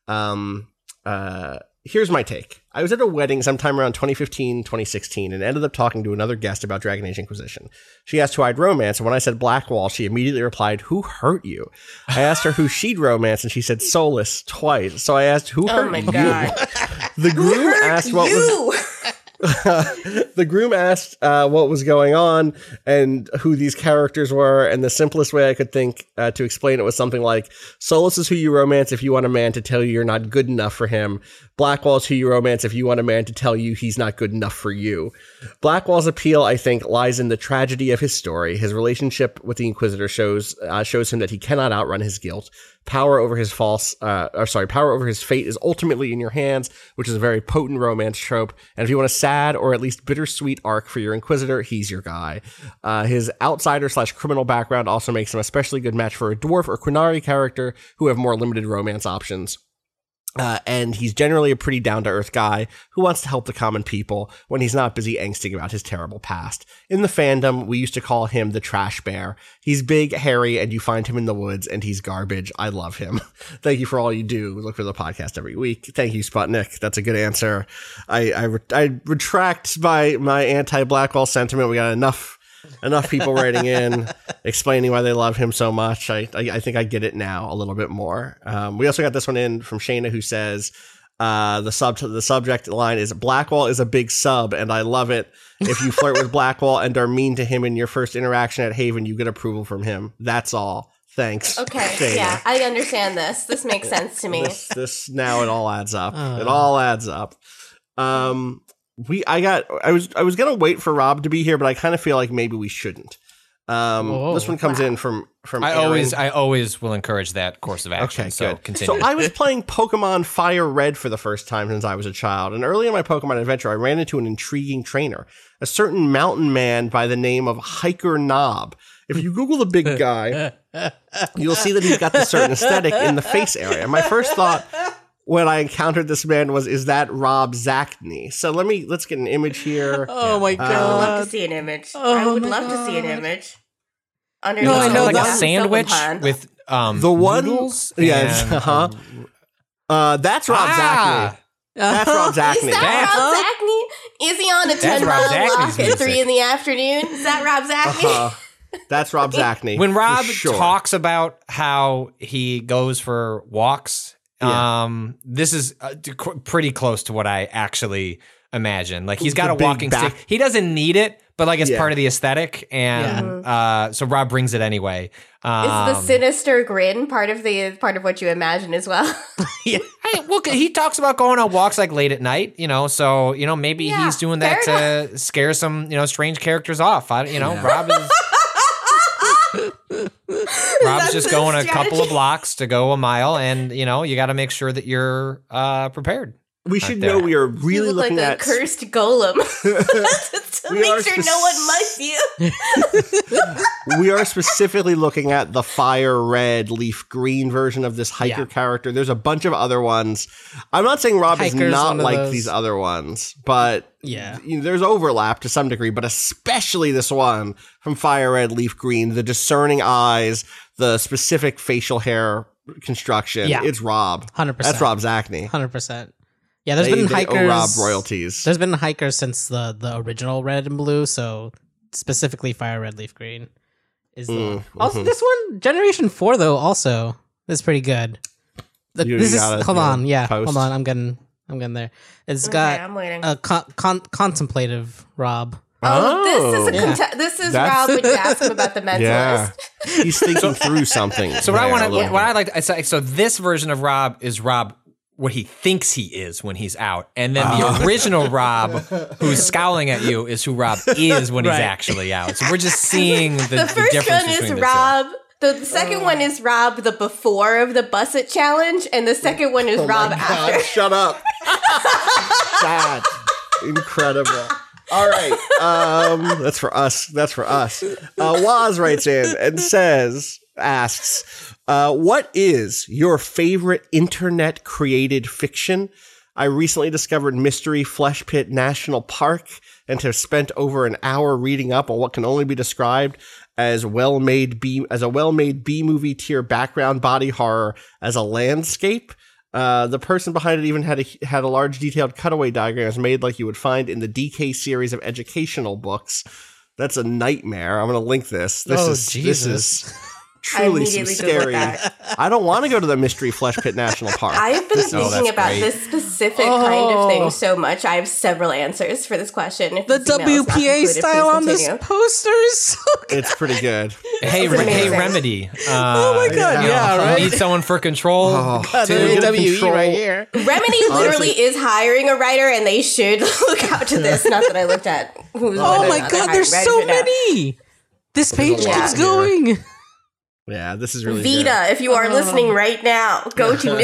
here's my take. I was at a wedding sometime around 2015, 2016, and ended up talking to another guest about Dragon Age Inquisition. She asked who I'd romance, and when I said Blackwall, she immediately replied, "Who hurt you?" I asked her who she'd romance, and she said Solus twice. So I asked, who hurt you? God. The groom asked what was... The groom asked what was going on and who these characters were, and the simplest way I could think to explain it was something like, Solus is who you romance if you want a man to tell you you're not good enough for him. Blackwall is who you romance if you want a man to tell you he's not good enough for you. Blackwall's appeal, I think, lies in the tragedy of his story. His relationship with the Inquisitor shows him that he cannot outrun his guilt. Power over his fate is ultimately in your hands, which is a very potent romance trope. And if you want a sad or at least bittersweet arc for your Inquisitor, he's your guy. His outsider/criminal background also makes him a especially good match for a dwarf or Qunari character who have more limited romance options. And he's generally a pretty down-to-earth guy who wants to help the common people when he's not busy angsting about his terrible past. In the fandom, we used to call him the Trash Bear. He's big, hairy, and you find him in the woods, and he's garbage. I love him. Thank you for all you do. We look for the podcast every week. Thank you, Sputnik. That's a good answer. I retract my anti-Blackwall sentiment. We got enough people writing in explaining why they love him so much. I think I get it now a little bit more. We also got this one in from Shayna, who says the subject line is, Blackwall is a big sub and I love it. If you flirt with Blackwall and are mean to him in your first interaction at Haven, you get approval from him. That's all. Thanks. Okay, Shayna. yeah, I understand this. This makes sense to me. This now it all adds up. It all adds up. I was gonna wait for Rob to be here, but I kind of feel like maybe we shouldn't. This one comes in from I Aaron. always will encourage that course of action. Okay, so good. continue. So I was playing Pokemon Fire Red for the first time since I was a child, and early in my Pokemon adventure, I ran into an intriguing trainer, a certain mountain man by the name of Hiker Knob. If you Google the big guy, you'll see that he's got this certain aesthetic in the face area. My first thought when I encountered this man was, is that Rob Zacny? So let's get an image here. Oh my I would love to see an image. I would love to see an image. Underneath No, I know like a that- sandwich pond. with The one, noodles yes, and- that's Rob Zacny. That's Rob Is Zacny. that Rob Zacny? Is he on a That's 10-mile Rob Zacny's walk at music. 3 in the afternoon? Is that Rob Zacny? That's Rob Zacny. When for Rob sure. talks about how he goes for walks, this is pretty close to what I actually imagine. Like he's got The a big walking back- stick. He doesn't need it, but like it's Yeah. part of the aesthetic, and so Rob brings it anyway. Is the sinister grin part of what you imagine as well? He talks about going on walks like late at night, so maybe Yeah, he's doing that fair to scare some strange characters off. Rob is Rob's That's just his going a couple strategy. of blocks to go a mile, and you got to make sure that you're prepared. We should there. know we are You really look like looking a at cursed golem to We make are sure no one mugs you. we are specifically looking at the fire red, leaf green version of this hiker character. There's a bunch of other ones. I'm not saying Rob is Hiker's not one of like those. these other ones, but Yeah. there's overlap to some degree, but especially this one from fire red, leaf green, the discerning eyes, the specific facial hair construction. Yeah. It's Rob. 100%. That's Rob Zacny. 100%. Yeah, there's They been owe hikers. Rob royalties. There's been hikers since the original red and blue, so specifically fire red, leaf green is the one. Also, this one, Generation 4, though, also is pretty good. You This is gotta, hold on, yeah, post. hold on, I'm getting there. It's Okay, got I'm waiting. a contemplative Rob. This is That's- Rob when you ask him about the mentalist. Yeah. He's thinking through something. So what I there want a to, little what bit. I like, so this version of Rob is Rob what he thinks he is when he's out, and then the original Rob who's scowling at you is who Rob is when he's Right. actually out. So we're just seeing the The first difference one is between the Rob. The second one is Rob the before of the Busset challenge, and the second one is Oh my Rob God, after. shut up. Sad. Incredible. All right. That's for us. Waz writes in and asks, what is your favorite internet created fiction? I recently discovered Mystery Flesh Pit National Park and have spent over an hour reading up on what can only be described as a well-made B-movie tier background body horror as a landscape. The person behind it even had a large detailed cutaway diagrams made like you would find in the DK series of educational books. That's a nightmare. I'm going to link this. This is truly some immediately Googled scary. that. I don't want to go to the Mystery Flesh Pit National Park. I've been that's thinking about great. this specific kind of thing so much. I have several answers for this question. If The this email is not WPA concluded, style please on this continue. poster is so good. It's pretty good. Hey, This is hey, amazing. Remedy. Oh my god, yeah, right? Need someone for control. God, Dude, the get a WE control. right here. Remedy literally is hiring a writer, and they should look out to this. Not that I looked at who's. Oh my god, there's so many. This page a lot keeps here. going. Yeah, this is really Vita, good. if you are listening right now, go to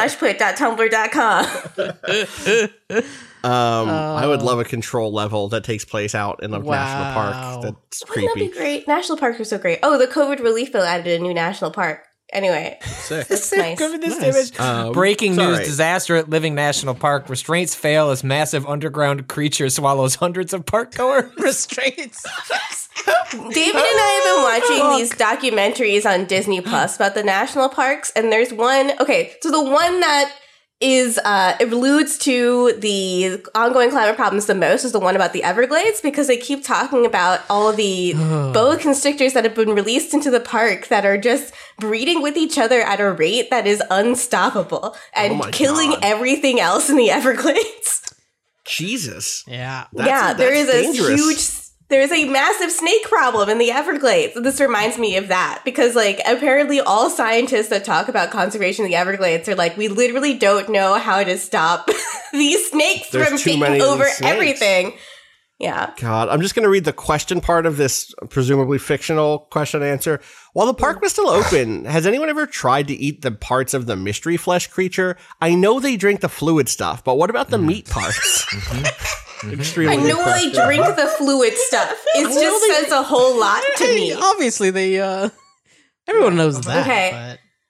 mysteryfleshpit.tumblr.com. I would love a control level that takes place out in a national Wow. park. That's Wouldn't that creepy. be great? National parks are so great. Oh, the COVID relief bill added a new national park. Anyway, Sick. that's nice. Look at this Nice. image. Breaking it's all news: right. disaster at Living National Park. Restraints fail as massive underground creature swallows hundreds of park goers. Restraints. David and I have been watching these documentaries on Disney Plus about the national parks, and there's one. Okay, so the one that is alludes to the ongoing climate problems the most is the one about the Everglades, because they keep talking about all of the boa constrictors that have been released into the park that are just breeding with each other at a rate that is unstoppable and my killing God. everything else in the Everglades. Jesus. Yeah. There is a dangerous. huge. There's a massive snake problem in the Everglades. This reminds me of that because, like, apparently all scientists that talk about conservation of the Everglades are like, we literally don't know how to stop these snakes There's from too taking many of over these snakes. everything. Yeah. God, I'm just going to read the question part of this presumably fictional question and answer. While the park was still open, has anyone ever tried to eat the parts of the mystery flesh creature? I know they drink the fluid stuff, but what about the meat parts? Extremely I good know they question. drink the fluid stuff. It just says a whole lot to me. Obviously, they everyone knows that. Okay. But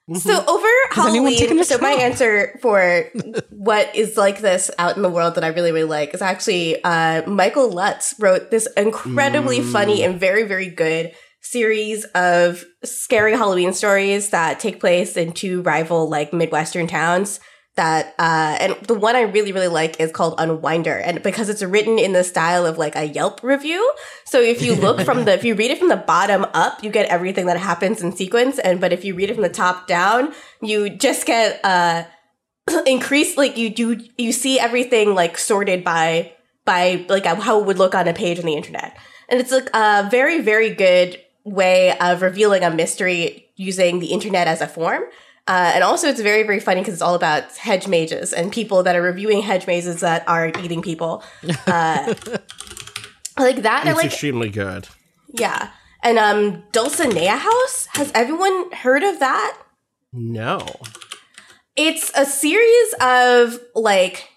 So over Halloween, so my answer for what is like this out in the world that I really, really like is actually Michael Lutz wrote this incredibly funny and very, very good series of scary Halloween stories that take place in two rival like Midwestern towns. That and the one I really, really like is called Unwinder, and because it's written in the style of like a Yelp review. So if you look if you read it from the bottom up, you get everything that happens in sequence, but if you read it from the top down, you just get increased, like you see everything like sorted by like how it would look on a page on the internet, and it's like a very, very good way of revealing a mystery using the internet as a form. And also it's very, very funny because it's all about hedge mages and people that are reviewing hedge mazes that are eating people. Like that. It's extremely good. Yeah. And Dulcinea House, has everyone heard of that? No. It's a series of like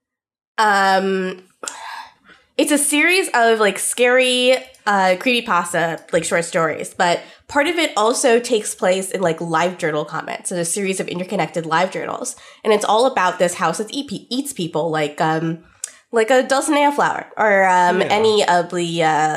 scary creepypasta like short stories, but part of it also takes place in like live journal comments. So there's a series of interconnected live journals, and it's all about this house that eats people, like a Dulcinea flower or any of the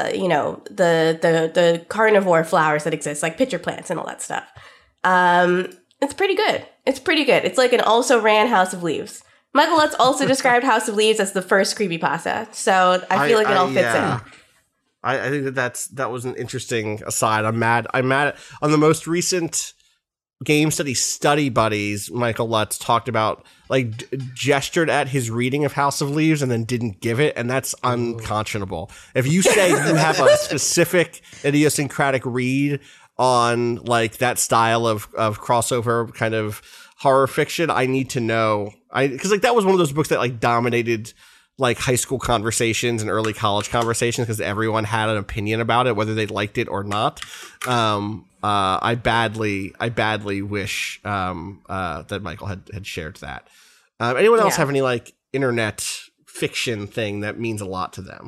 the carnivore flowers that exist, like pitcher plants and all that stuff. It's pretty good. It's like an also ran House of Leaves. Michael Lutz also described House of Leaves as the first creepypasta, so I feel like it all fits in. I think that was an interesting aside. I'm mad at, on the most recent Game Study Buddies, Michael Lutz talked about, like, gestured at his reading of House of Leaves and then didn't give it, and that's unconscionable. If you say you have a specific idiosyncratic read on, like, that style of crossover kind of horror fiction, I need to know. Because, like, that was one of those books that, like, dominated like high school conversations and early college conversations because everyone had an opinion about it, whether they liked it or not. I badly wish that Michael had shared that. Anyone else have any like internet fiction thing that means a lot to them,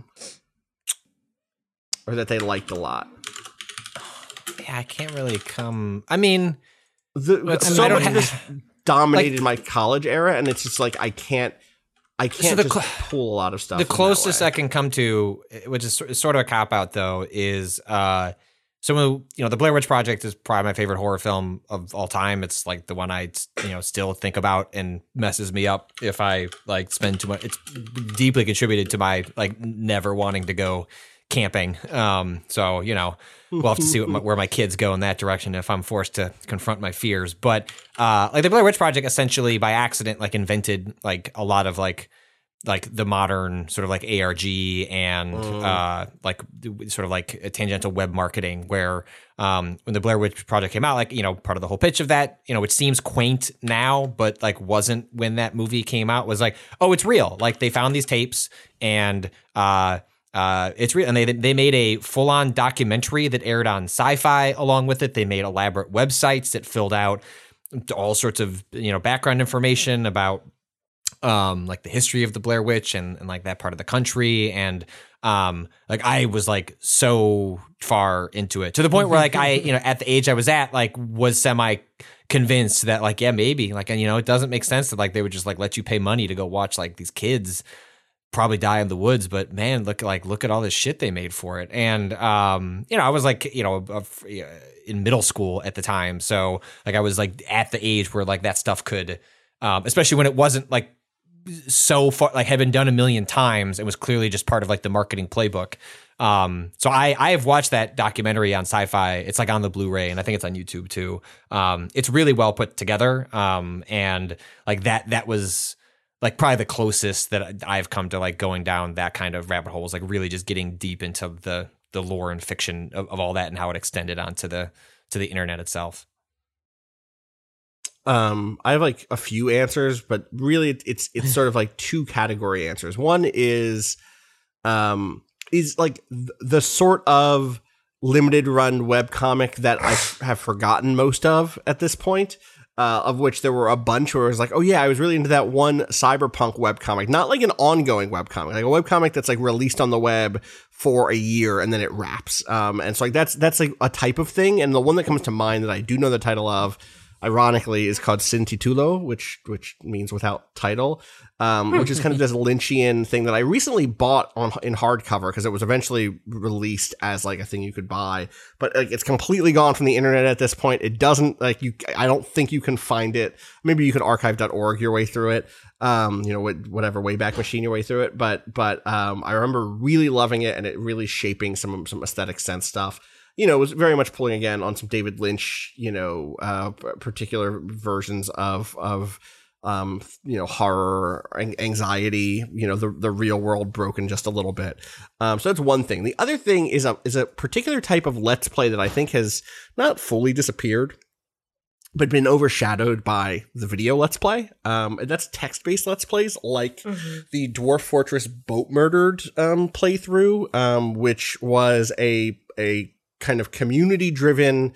or that they liked a lot? Yeah, I can't really come. I mean, so much of this dominated my college era, and it's just like I can't just pull a lot of stuff. The closest I can come to, which is sort of a cop-out, though, is The Blair Witch Project is probably my favorite horror film of all time. It's like the one I still think about and messes me up if I like spend too much. It's deeply contributed to my like never wanting to go camping. So we'll have to see where my kids go in that direction if I'm forced to confront my fears. But like the Blair Witch Project essentially by accident like invented like a lot of like the modern sort of like ARG and like sort of like a tangential web marketing where when the Blair Witch Project came out, like, part of the whole pitch of that, which seems quaint now, but like wasn't when that movie came out, was like, oh, it's real. Like they found these tapes and it's real, and they made a full-on documentary that aired on Sci-Fi along with it. They made elaborate websites that filled out all sorts of background information about like the history of the Blair Witch and like that part of the country, and like I was like so far into it to the point where like I at the age I was at like was semi convinced that like maybe like it doesn't make sense that like they would just like let you pay money to go watch like these kids probably die in the woods, but man, look at all this shit they made for it. And I was like in middle school at the time, so like I was like at the age where like that stuff could especially when it wasn't like so far like had been done a million times, it was clearly just part of like the marketing playbook. So I have watched that documentary on Sci-Fi. It's like on the Blu-ray, and I think it's on YouTube too. It's really well put together, and like that was like probably the closest that I've come to like going down that kind of rabbit hole, is like really just getting deep into the lore and fiction of all that and how it extended onto the internet itself. I have like a few answers, but really it's sort of like two category answers. One is like the sort of limited run webcomic that I have forgotten most of at this point. Of which there were a bunch where it was like, oh yeah, I was really into that one cyberpunk webcomic, not like an ongoing webcomic, like a webcomic that's like released on the web for a year and then it wraps. And so like that's like a type of thing. And the one that comes to mind that I do know the title of, ironically is called Sin Titulo, which means without title, which is kind of this Lynchian thing that I recently bought in hardcover because it was eventually released as like a thing you could buy, but like it's completely gone from the internet at this point. It doesn't I don't think you can find it. Maybe you can archive.org your way through it, whatever Wayback Machine your way through it. But I remember really loving it and it really shaping some aesthetic sense stuff. It was very much pulling again on some David Lynch, particular versions of horror, anxiety, the real world broken just a little bit. So that's one thing. The other thing is a particular type of Let's Play that I think has not fully disappeared, but been overshadowed by the video Let's Play. And that's text-based Let's Plays, like the Dwarf Fortress Boat Murdered playthrough, which was a kind of community-driven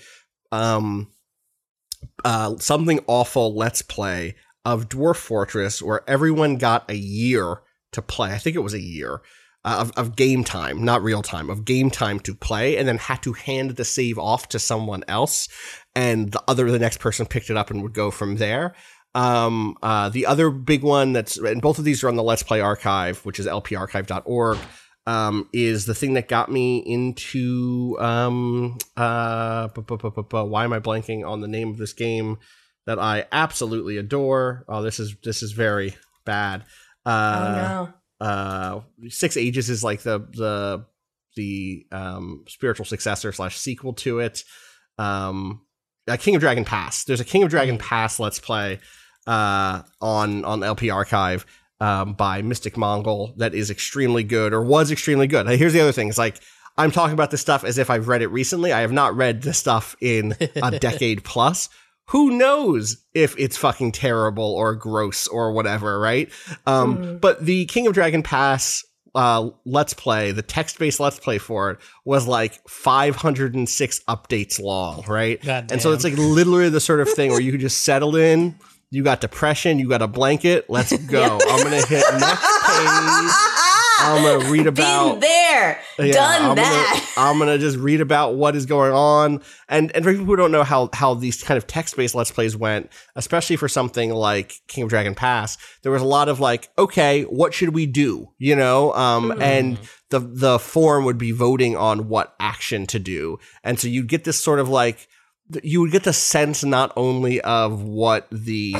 something awful Let's Play of Dwarf Fortress, where everyone got a year to play. I think it was a year of game time, not real time, of game time to play, and then had to hand the save off to someone else, and the next person picked it up and would go from there. The other big one and both of these are on the Let's Play archive, which is lparchive.org. Is the thing that got me into why am I blanking on the name of this game that I absolutely adore? Oh, this is very bad. Oh no. 6 Ages is like the spiritual successor / sequel to it. King of Dragon Pass. There's a King of Dragon Pass Let's Play on LP Archive by Mystic Mongol that is extremely good, or was extremely good. Here's the other thing. It's like, I'm talking about this stuff as if I've read it recently. I have not read this stuff in a decade plus. Who knows if it's fucking terrible or gross or whatever, right? But the King of Dragon Pass Let's Play, the text-based Let's Play for it, was like 506 updates long, right? And so it's like literally the sort of thing where you could just settle in. You got depression. You got a blanket. Let's go. I'm going to hit next page. I'm going to read about... Been there. Done that. I'm going to just read about what is going on. And for people who don't know how these kind of text-based Let's Plays went, especially for something like King of Dragon Pass, there was a lot of like, okay, what should we do? And the forum would be voting on what action to do. And so you'd get this sort of like... You would get the sense not only of what the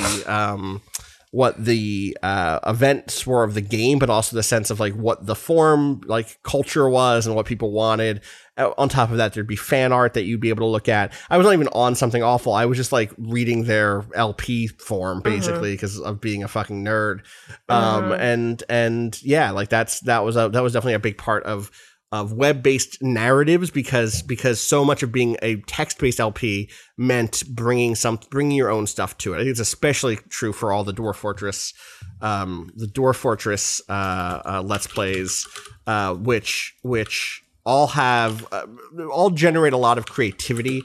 events were of the game, but also the sense of like what the forum like culture was and what people wanted. On top of that, there'd be fan art that you'd be able to look at. I was not even on Something Awful. I was just like reading their LP form basically because of being a fucking nerd. And yeah, like that was definitely a big part of web-based narratives because so much of being a text-based LP meant bringing your own stuff to it. I think it's especially true for all the Dwarf Fortress Let's Plays, which all all generate a lot of creativity,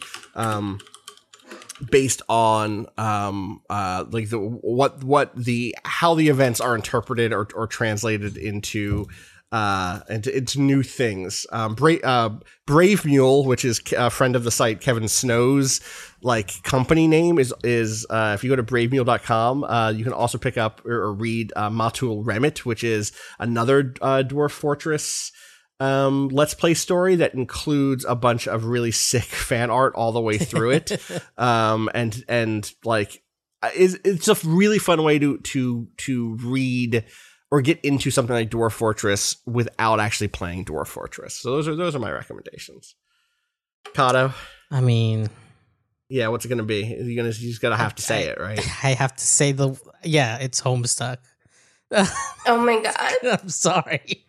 based on like how the events are interpreted or translated into new things. Brave Mule, which is a friend of the site, Kevin Snow's like company name is if you go to bravemule.com, you can also pick up or read Matul Remit, which is another Dwarf Fortress Let's Play story that includes a bunch of really sick fan art all the way through it. And like it's a really fun way to read or get into something like Dwarf Fortress without actually playing Dwarf Fortress. So those are my recommendations. Kato? I mean... Yeah, what's it going to be? You just got to have to say it, right? I have to say it's Homestuck. Oh my God. I'm sorry.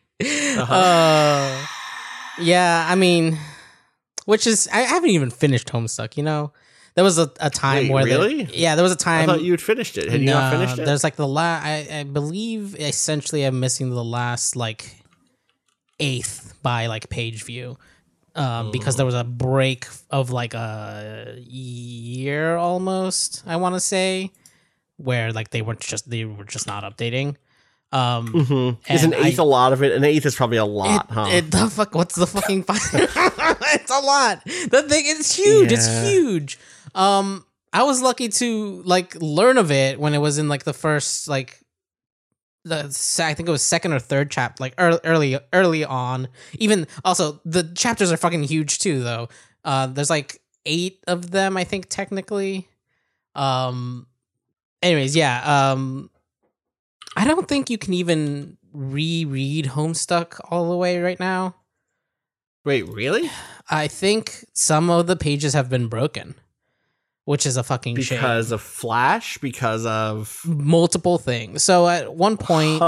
Yeah, I mean... Which is... I haven't even finished Homestuck, There was a time where... Really? There was a time... I thought you had finished it. Had you not finished it? There's like the last... I believe essentially I'm missing the last like 8th by like page view. Because there was a break of like a year almost, I want to say, where like they were just not updating. Is an 8th a lot of it? An 8th is probably a lot, huh? What's the fucking It's a lot. The thing is huge. Yeah. It's huge. I was lucky to like learn of it when it was in like the first like I think it was second or third chapter, like early on. Even also the chapters are fucking huge too, though. There's like 8 of them, I think, technically. Anyways, yeah. I don't think you can even reread Homestuck all the way right now. Wait, really? I think some of the pages have been broken, which is a fucking shame. Because of Flash? Because of multiple things. So at one point,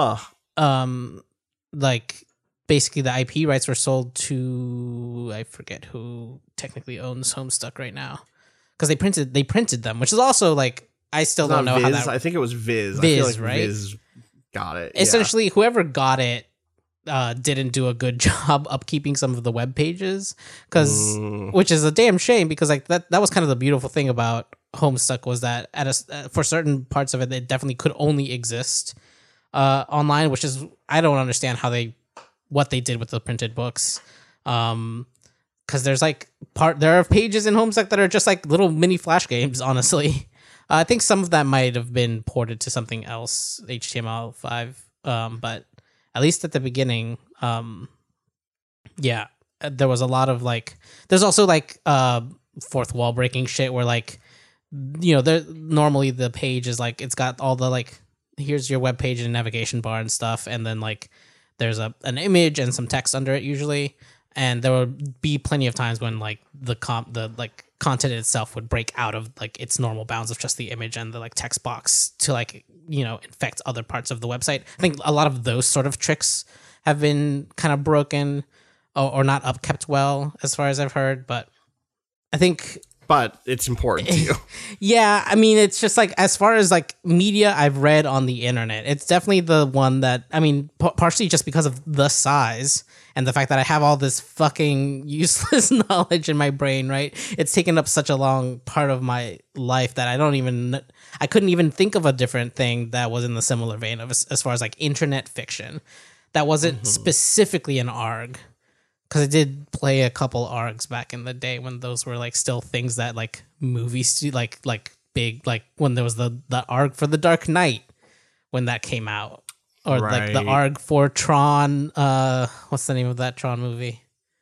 like basically the IP rights were sold to, I forget who technically owns Homestuck right now, because they printed them, which is also like, I still don't know Viz. how that. I think it was Viz. Viz, I feel like right? Viz got it. Essentially, whoever got it didn't do a good job upkeeping some of the web pages, which is a damn shame, because like that was kind of the beautiful thing about Homestuck, was that for certain parts of it, it definitely could only exist online, which is, I don't understand what they did with the printed books, because there's like there are pages in Homestuck that are just like little mini Flash games, honestly. I think some of that might have been ported to something else, HTML5, but at least at the beginning, yeah, there was a lot of like, there's also like fourth wall breaking shit where like, you know, normally the page is like, it's got all the like, here's your web page and navigation bar and stuff, and then like there's an image and some text under it usually, and there would be plenty of times when like the content itself would break out of like its normal bounds of just the image and the like text box to like, you know, infect other parts of the website. I think a lot of those sort of tricks have been kind of broken or not upkept well, as far as I've heard, but I think... But it's important to you. Yeah, I mean, it's just like, as far as like media I've read on the internet, it's definitely the one that, I mean, partially just because of the size and the fact that I have all this fucking useless knowledge in my brain, right? It's taken up such a long part of my life that I couldn't even think of a different thing that was in the similar vein of as far as like internet fiction that wasn't specifically an ARG. Because I did play a couple ARGs back in the day when those were like still things that like movies, like big, like when there was the ARG for The Dark Knight when that came out, or like the ARG for Tron. What's the name of that Tron movie?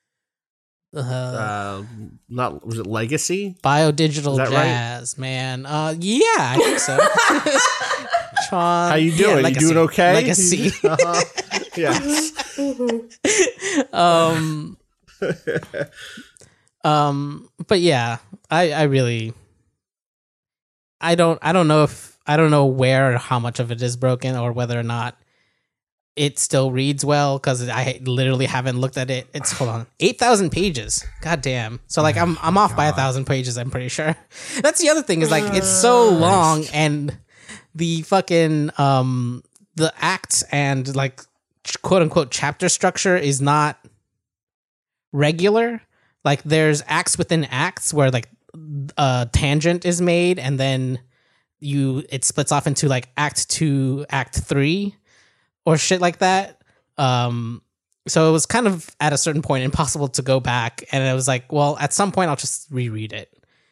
Was it Legacy? Biodigital Jazz, right? Man. Yeah, I think so. Tron. How you doing? Yeah, you doing okay? Legacy. Yes. But yeah, I really, I don't know where or how much of it is broken, or whether or not it still reads well, because I literally haven't looked at it. It's, hold on, 8,000 pages. God damn. So like I'm off by 1,000 pages, I'm pretty sure. That's the other thing, is like it's so long, and the fucking the acts and like quote unquote chapter structure is not regular. Like there's acts within acts where like a tangent is made, and then it splits off into like act 2, act 3 or shit like that. So it was kind of at a certain point impossible to go back, and it was like, well, at some point I'll just reread it.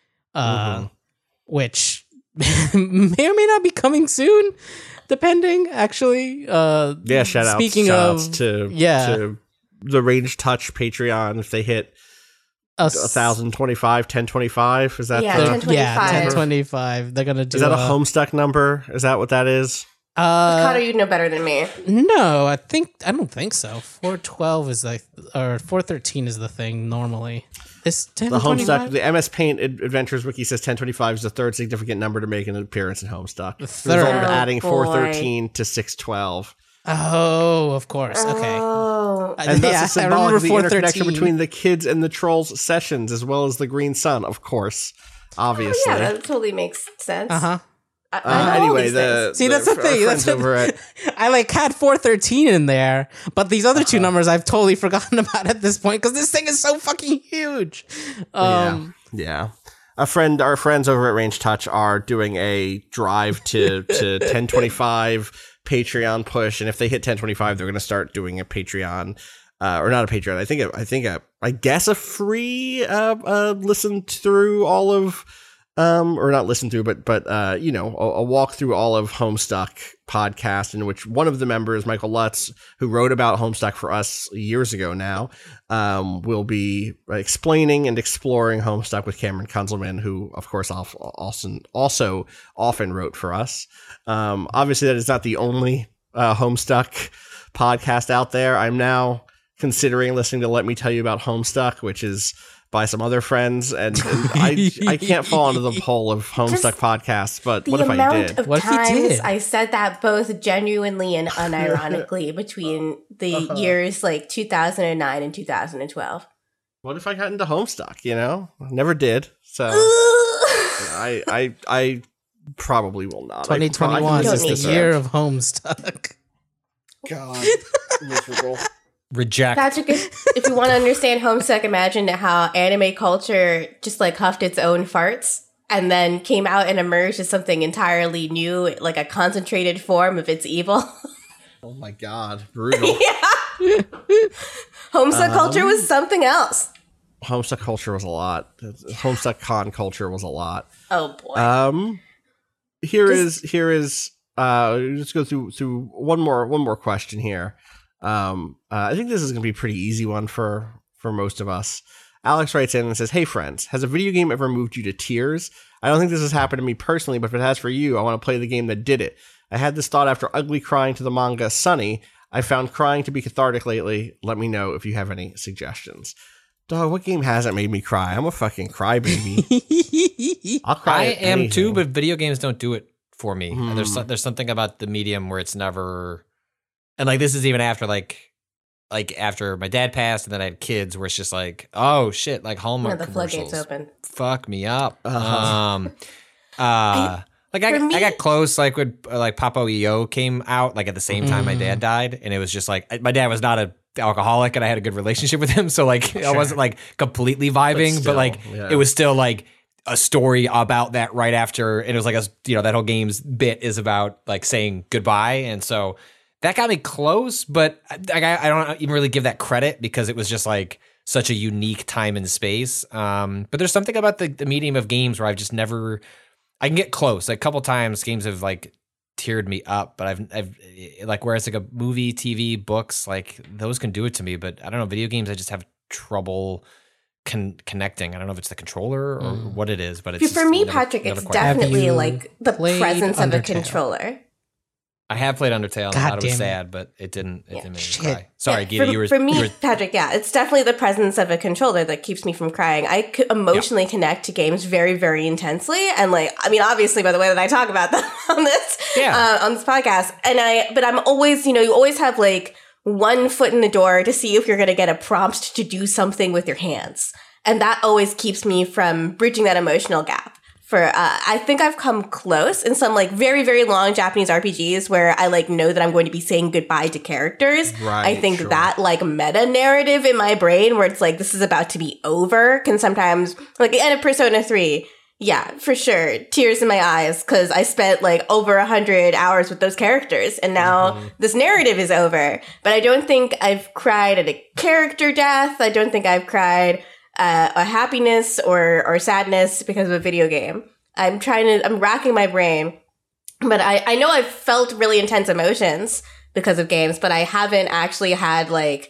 Which may or may not be coming soon, depending, actually. Shout outs to the Range Touch Patreon if they hit 1,025, 1025. Is that 1025. Yeah, 1025. They're gonna do. Is that a Homestuck number? Is that what that is? Connor, you know better than me. No, I don't think so. 412 is like, or 413 is the thing normally. Is 1025? The Homestuck, the MS Paint Adventures Wiki says 1025 is the third significant number to make an appearance in Homestuck. The third. Adding 413 to 612. Oh, of course. Okay. Oh. And thus is symbolic of the 413. interconnection between the Kids and the Trolls sessions, as well as the Green Sun, of course. Obviously. Oh, yeah, that totally makes sense. Uh-huh. Anyway, that's the thing. That's over at I like had 413 in there, but these other two numbers I've totally forgotten about at this point, because this thing is so fucking huge. Yeah. Our friends over at Range Touch are doing a drive to 1025 Patreon push, and if they hit 1025, they're going to start doing a Patreon, or not a Patreon. I guess a free listen through all of or not listen to, but you know, a walk through all of Homestuck podcast, in which one of the members, Michael Lutz, who wrote about Homestuck for us years ago now, will be explaining and exploring Homestuck with Cameron Kunzelman, who, of course, also often wrote for us. Obviously, that is not the only Homestuck podcast out there. I'm now considering listening to Let Me Tell You About Homestuck, which is by some other friends, and I can't fall into the hole of Homestuck podcasts, but what if I did? What times I said that both genuinely and unironically between the years like 2009 and 2012. What if I got into Homestuck, you know? Never did, so I probably will not. 2021 is the year of Homestuck. God, miserable. Reject. Patrick, if you want to understand Homestuck, imagine how anime culture just like huffed its own farts and then came out and emerged as something entirely new, like a concentrated form of its evil. Oh my God, brutal. Yeah. Homestuck culture was something else. Homestuck culture was a lot. Homestuck con culture was a lot. Oh boy. Here is let's go through one more question here. I think this is going to be a pretty easy one for most of us. Alex writes in and says, "Hey friends, has a video game ever moved you to tears? I don't think this has happened to me personally, but if it has for you, I want to play the game that did it. I had this thought after ugly crying to the manga Sunny. I found crying to be cathartic lately. Let me know if you have any suggestions." Dog, what game hasn't made me cry? I'm a fucking crybaby. I'll cry. I am too, but video games don't do it for me. And there's something about the medium where it's never, and like this is even after like after my dad passed and then I had kids, where it's just like, oh shit, like Hallmark the commercials floodgates open. Fuck me up. I got close like when like Papo EO came out like at the same time my dad died, and it was just like my dad was not a alcoholic and I had a good relationship with him, so like I wasn't like completely vibing, but like it was still like a story about that right after, and it was like that whole game's bit is about like saying goodbye, and so that got me close, but I don't even really give that credit because it was just like such a unique time and space. But there's something about the medium of games where I've just never, I can get close. Like a couple times games have like teared me up, but I've like, whereas like a movie, TV, books, like those can do it to me, but I don't know, video games, I just have trouble connecting. I don't know if it's the controller or what it is, but it's for me, Patrick, it's definitely like the presence of a controller. I have played Undertale and I thought it was sad, but it didn't make me cry. Sorry, Gita, for me, Patrick, it's definitely the presence of a controller that keeps me from crying. I could emotionally connect to games very, very intensely. And like, I mean, obviously by the way that I talk about them on this podcast. But I'm always, you always have like one foot in the door to see if you're going to get a prompt to do something with your hands. And that always keeps me from bridging that emotional gap. I think I've come close in some like very, very long Japanese RPGs where I like know that I'm going to be saying goodbye to characters. Right, I think that like meta narrative in my brain where it's like, this is about to be over can sometimes, like the end of Persona 3. Yeah, for sure. Tears in my eyes because I spent like over 100 hours with those characters and now this narrative is over. But I don't think I've cried at a character death. I don't think I've cried a happiness or sadness because of a video game. I'm racking my brain, but I know I've felt really intense emotions because of games, but I haven't actually had like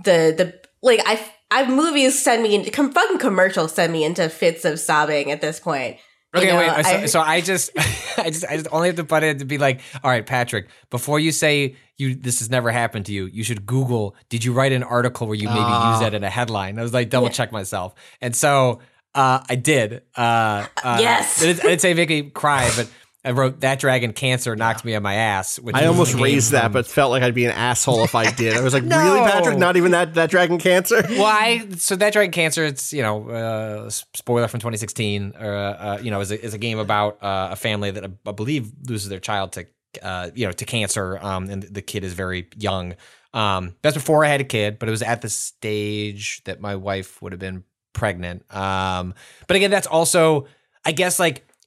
I've movies send me into fucking commercials send me into fits of sobbing at this point. Okay, wait. So I just only have to put it to be like, all right, Patrick, before you say this has never happened to you, you should Google, did you write an article where you maybe use that in a headline? I was like, double check myself. And so I did. Yes. I didn't say make me cry, but I wrote That Dragon Cancer knocked me on my ass. Which I almost raised that, but felt like I'd be an asshole if I did. I was like, No. Really, Patrick? Not even that Dragon Cancer? So That Dragon Cancer, it's, spoiler from 2016, is a game about a family that I believe loses their child to cancer, and the kid is very young. That's before I had a kid, but it was at the stage that my wife would have been pregnant. But again, that's also, I guess, like,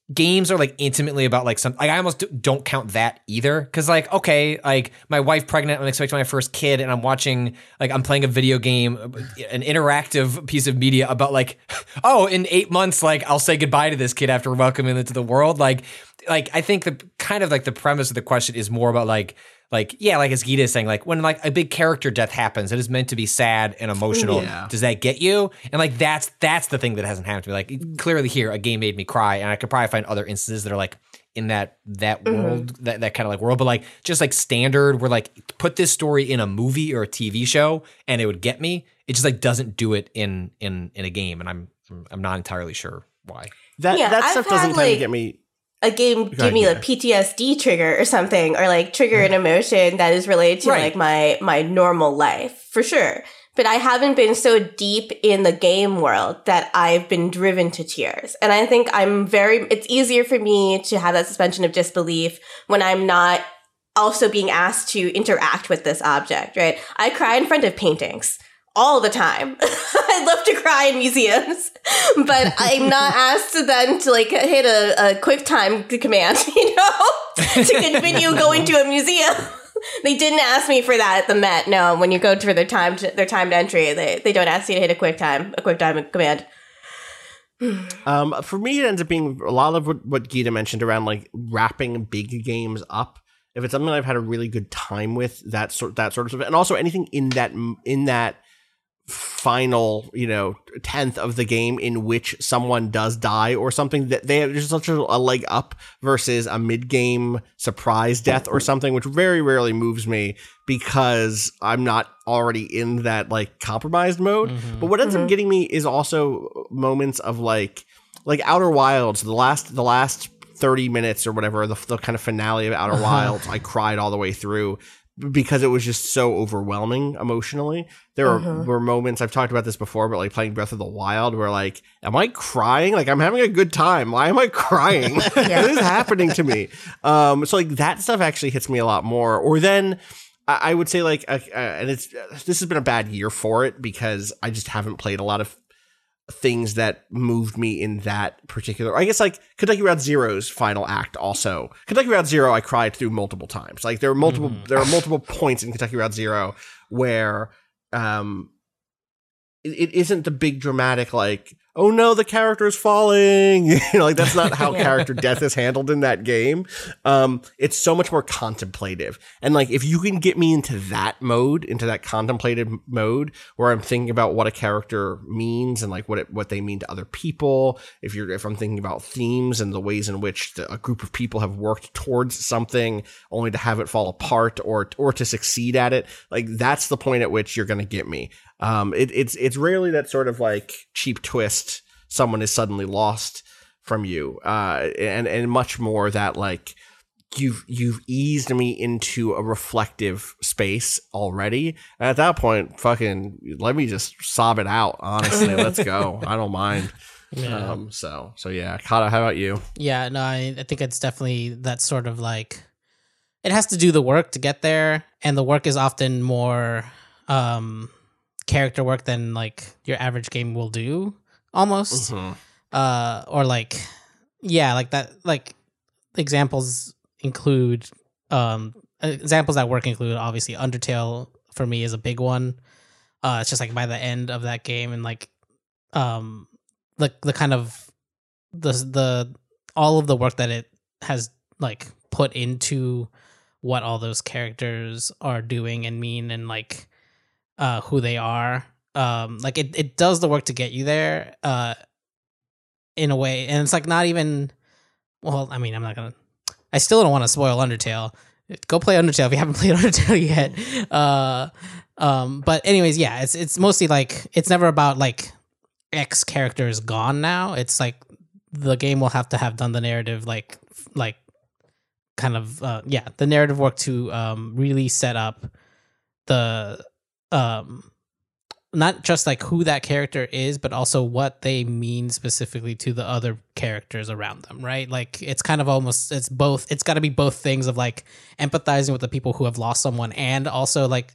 games are like intimately about like some, like I almost don't count that either. Cause like, okay, like my wife pregnant, I'm expecting my first kid and I'm watching, like I'm playing a video game, an interactive piece of media about like, oh, in 8 months, like I'll say goodbye to this kid after welcoming them into the world. Like I think the kind of like the premise of the question is more about like, yeah, like as Gita is saying, like when like a big character death happens, it is meant to be sad and emotional. Yeah. Does that get you? And like that's the thing that hasn't happened to me. Like clearly here, a game made me cry, and I could probably find other instances that are like in that world, that kind of like world, but like just like standard, where like put this story in a movie or a TV show and it would get me. It just like doesn't do it in a game, and I'm not entirely sure why. That stuff doesn't tend to get me. A game give me a PTSD trigger or something, or like trigger an emotion that is related to like my normal life, for sure. But I haven't been so deep in the game world that I've been driven to tears. And I think it's easier for me to have that suspension of disbelief when I'm not also being asked to interact with this object, right? I cry in front of paintings all the time. I love to cry in museums, but I'm not asked to then to like hit a QuickTime command, to continue going to a museum. They didn't ask me for that at the Met. No, when you go for their timed entry, they don't ask you to hit a QuickTime command. For me, it ends up being a lot of what Gita mentioned around like wrapping big games up. If it's something I've had a really good time with, that sort of stuff, and also anything in that final 10th of the game in which someone does die or something, that they have just such a leg up versus a mid-game surprise death or something, which very rarely moves me because I'm not already in that like compromised mode. But what ends up getting me is also moments of like Outer Wilds, the last 30 minutes or whatever, the kind of finale of Outer Wilds. I cried all the way through because it was just so overwhelming emotionally. There were moments, I've talked about this before, but like playing Breath of the Wild, where like, am I crying? Like, I'm having a good time. Why am I crying? What is happening to me? So like that stuff actually hits me a lot more. Or then I would say like, and this has been a bad year for it because I just haven't played a lot of things that moved me in that particular, I guess like Kentucky Route Zero's final act. Also Kentucky Route Zero, I cried through multiple times. Like there are multiple points in Kentucky Route Zero where it isn't the big dramatic like, oh no, the character's falling. Like that's not how character death is handled in that game. It's so much more contemplative. And like, if you can get me into that mode, into that contemplative mode where I'm thinking about what a character means and like what they mean to other people, if I'm thinking about themes and the ways in which a group of people have worked towards something only to have it fall apart or to succeed at it, like that's the point at which you're going to get me. It's rarely that sort of like cheap twist. Someone is suddenly lost from you, and much more that like you've eased me into a reflective space already. And at that point, fucking let me just sob it out. Honestly, let's go. I don't mind. Yeah. So yeah, Kata, how about you? Yeah, no, I think it's definitely that sort of like, it has to do the work to get there, and the work is often more character work than like your average game will do, almost. Or like, yeah, like that, like examples include examples that work include obviously Undertale for me is a big one. It's just like by the end of that game, and like the kind of the all of the work that it has like put into what all those characters are doing and mean, and like who they are. Like it does the work to get you there in a way, and it's like not even, well, I mean, I still don't want to spoil Undertale. Go play Undertale if you haven't played Undertale yet. But anyways, yeah, it's mostly like, it's never about like X character is gone now. It's like the game will have to have done the narrative like kind of the narrative work to really set up the not just like who that character is, but also what they mean specifically to the other characters around them, right? Like it's kind of almost, it's both, it's got to be both things of like empathizing with the people who have lost someone and also like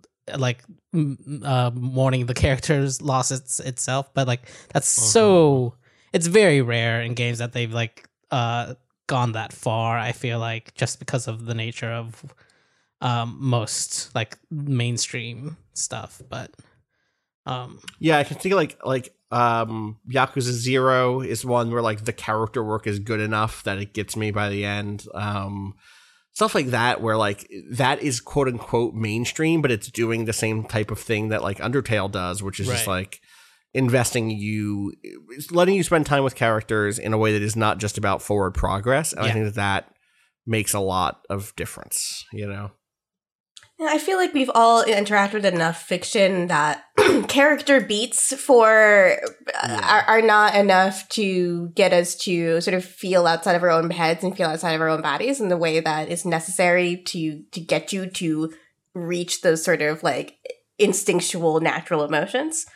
mourning the character's loss itself. But like that's so, it's very rare in games that they've like gone that far. I feel like just because of the nature of most like mainstream stuff, but yeah, I can think like Yakuza 0 is one where like the character work is good enough that it gets me by the end. Stuff like that where like that is quote unquote mainstream, but it's doing the same type of thing that like Undertale does, which is just like investing letting you spend time with characters in a way that is not just about forward progress. And I think that makes a lot of difference, you know? I feel like we've all interacted with enough fiction that character beats are not enough to get us to sort of feel outside of our own heads and feel outside of our own bodies in the way that is necessary to get you to reach those sort of like instinctual natural emotions.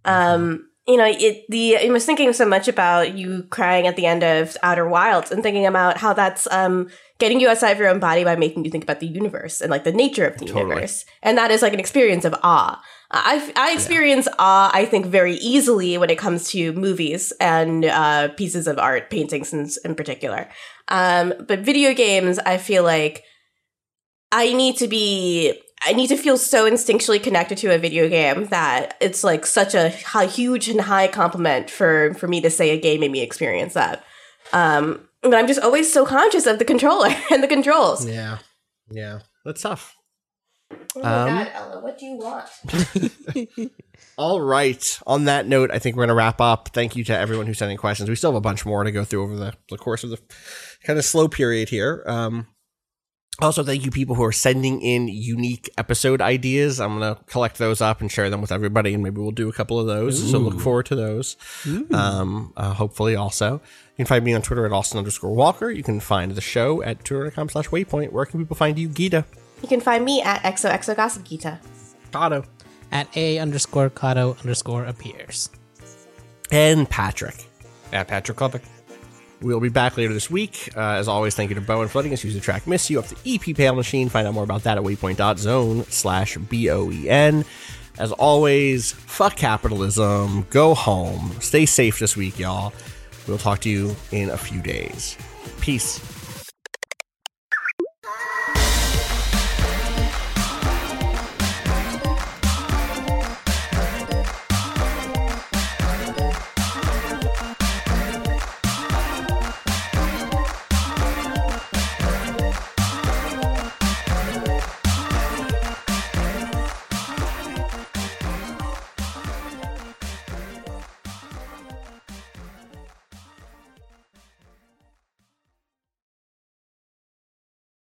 I was thinking so much about you crying at the end of Outer Wilds and thinking about how that's getting you outside of your own body by making you think about the universe and like the nature of the universe. And that is like an experience of awe. I experience awe, I think, very easily when it comes to movies and pieces of art, paintings in particular. But video games, I feel like I need to feel so instinctually connected to a video game that it's like such a huge and high compliment for me to say a game made me experience that. But I'm just always so conscious of the controller and the controls. Yeah. That's tough. Oh my God, Ella, what do you want? All right. On that note, I think we're going to wrap up. Thank you to everyone who's sending questions. We still have a bunch more to go through over the course of the kind of slow period here. Also, thank you people who are sending in unique episode ideas. I'm going to collect those up and share them with everybody, and maybe we'll do a couple of those. Ooh. So look forward to those. Hopefully also. You can find me on Twitter at Austin_Walker. You can find the show at twitter.com/waypoint. Where can people find you, Gita? You can find me at XOXOGossipGita. Kato. At A_Kato_appears. And Patrick. At Patrick Klubik. We'll be back later this week. As always, thank you to Bowen for letting us use the track Miss You off the EP Pale Machine. Find out more about that at waypoint.zone/BOEN. As always, fuck capitalism. Go home. Stay safe this week, y'all. We'll talk to you in a few days. Peace.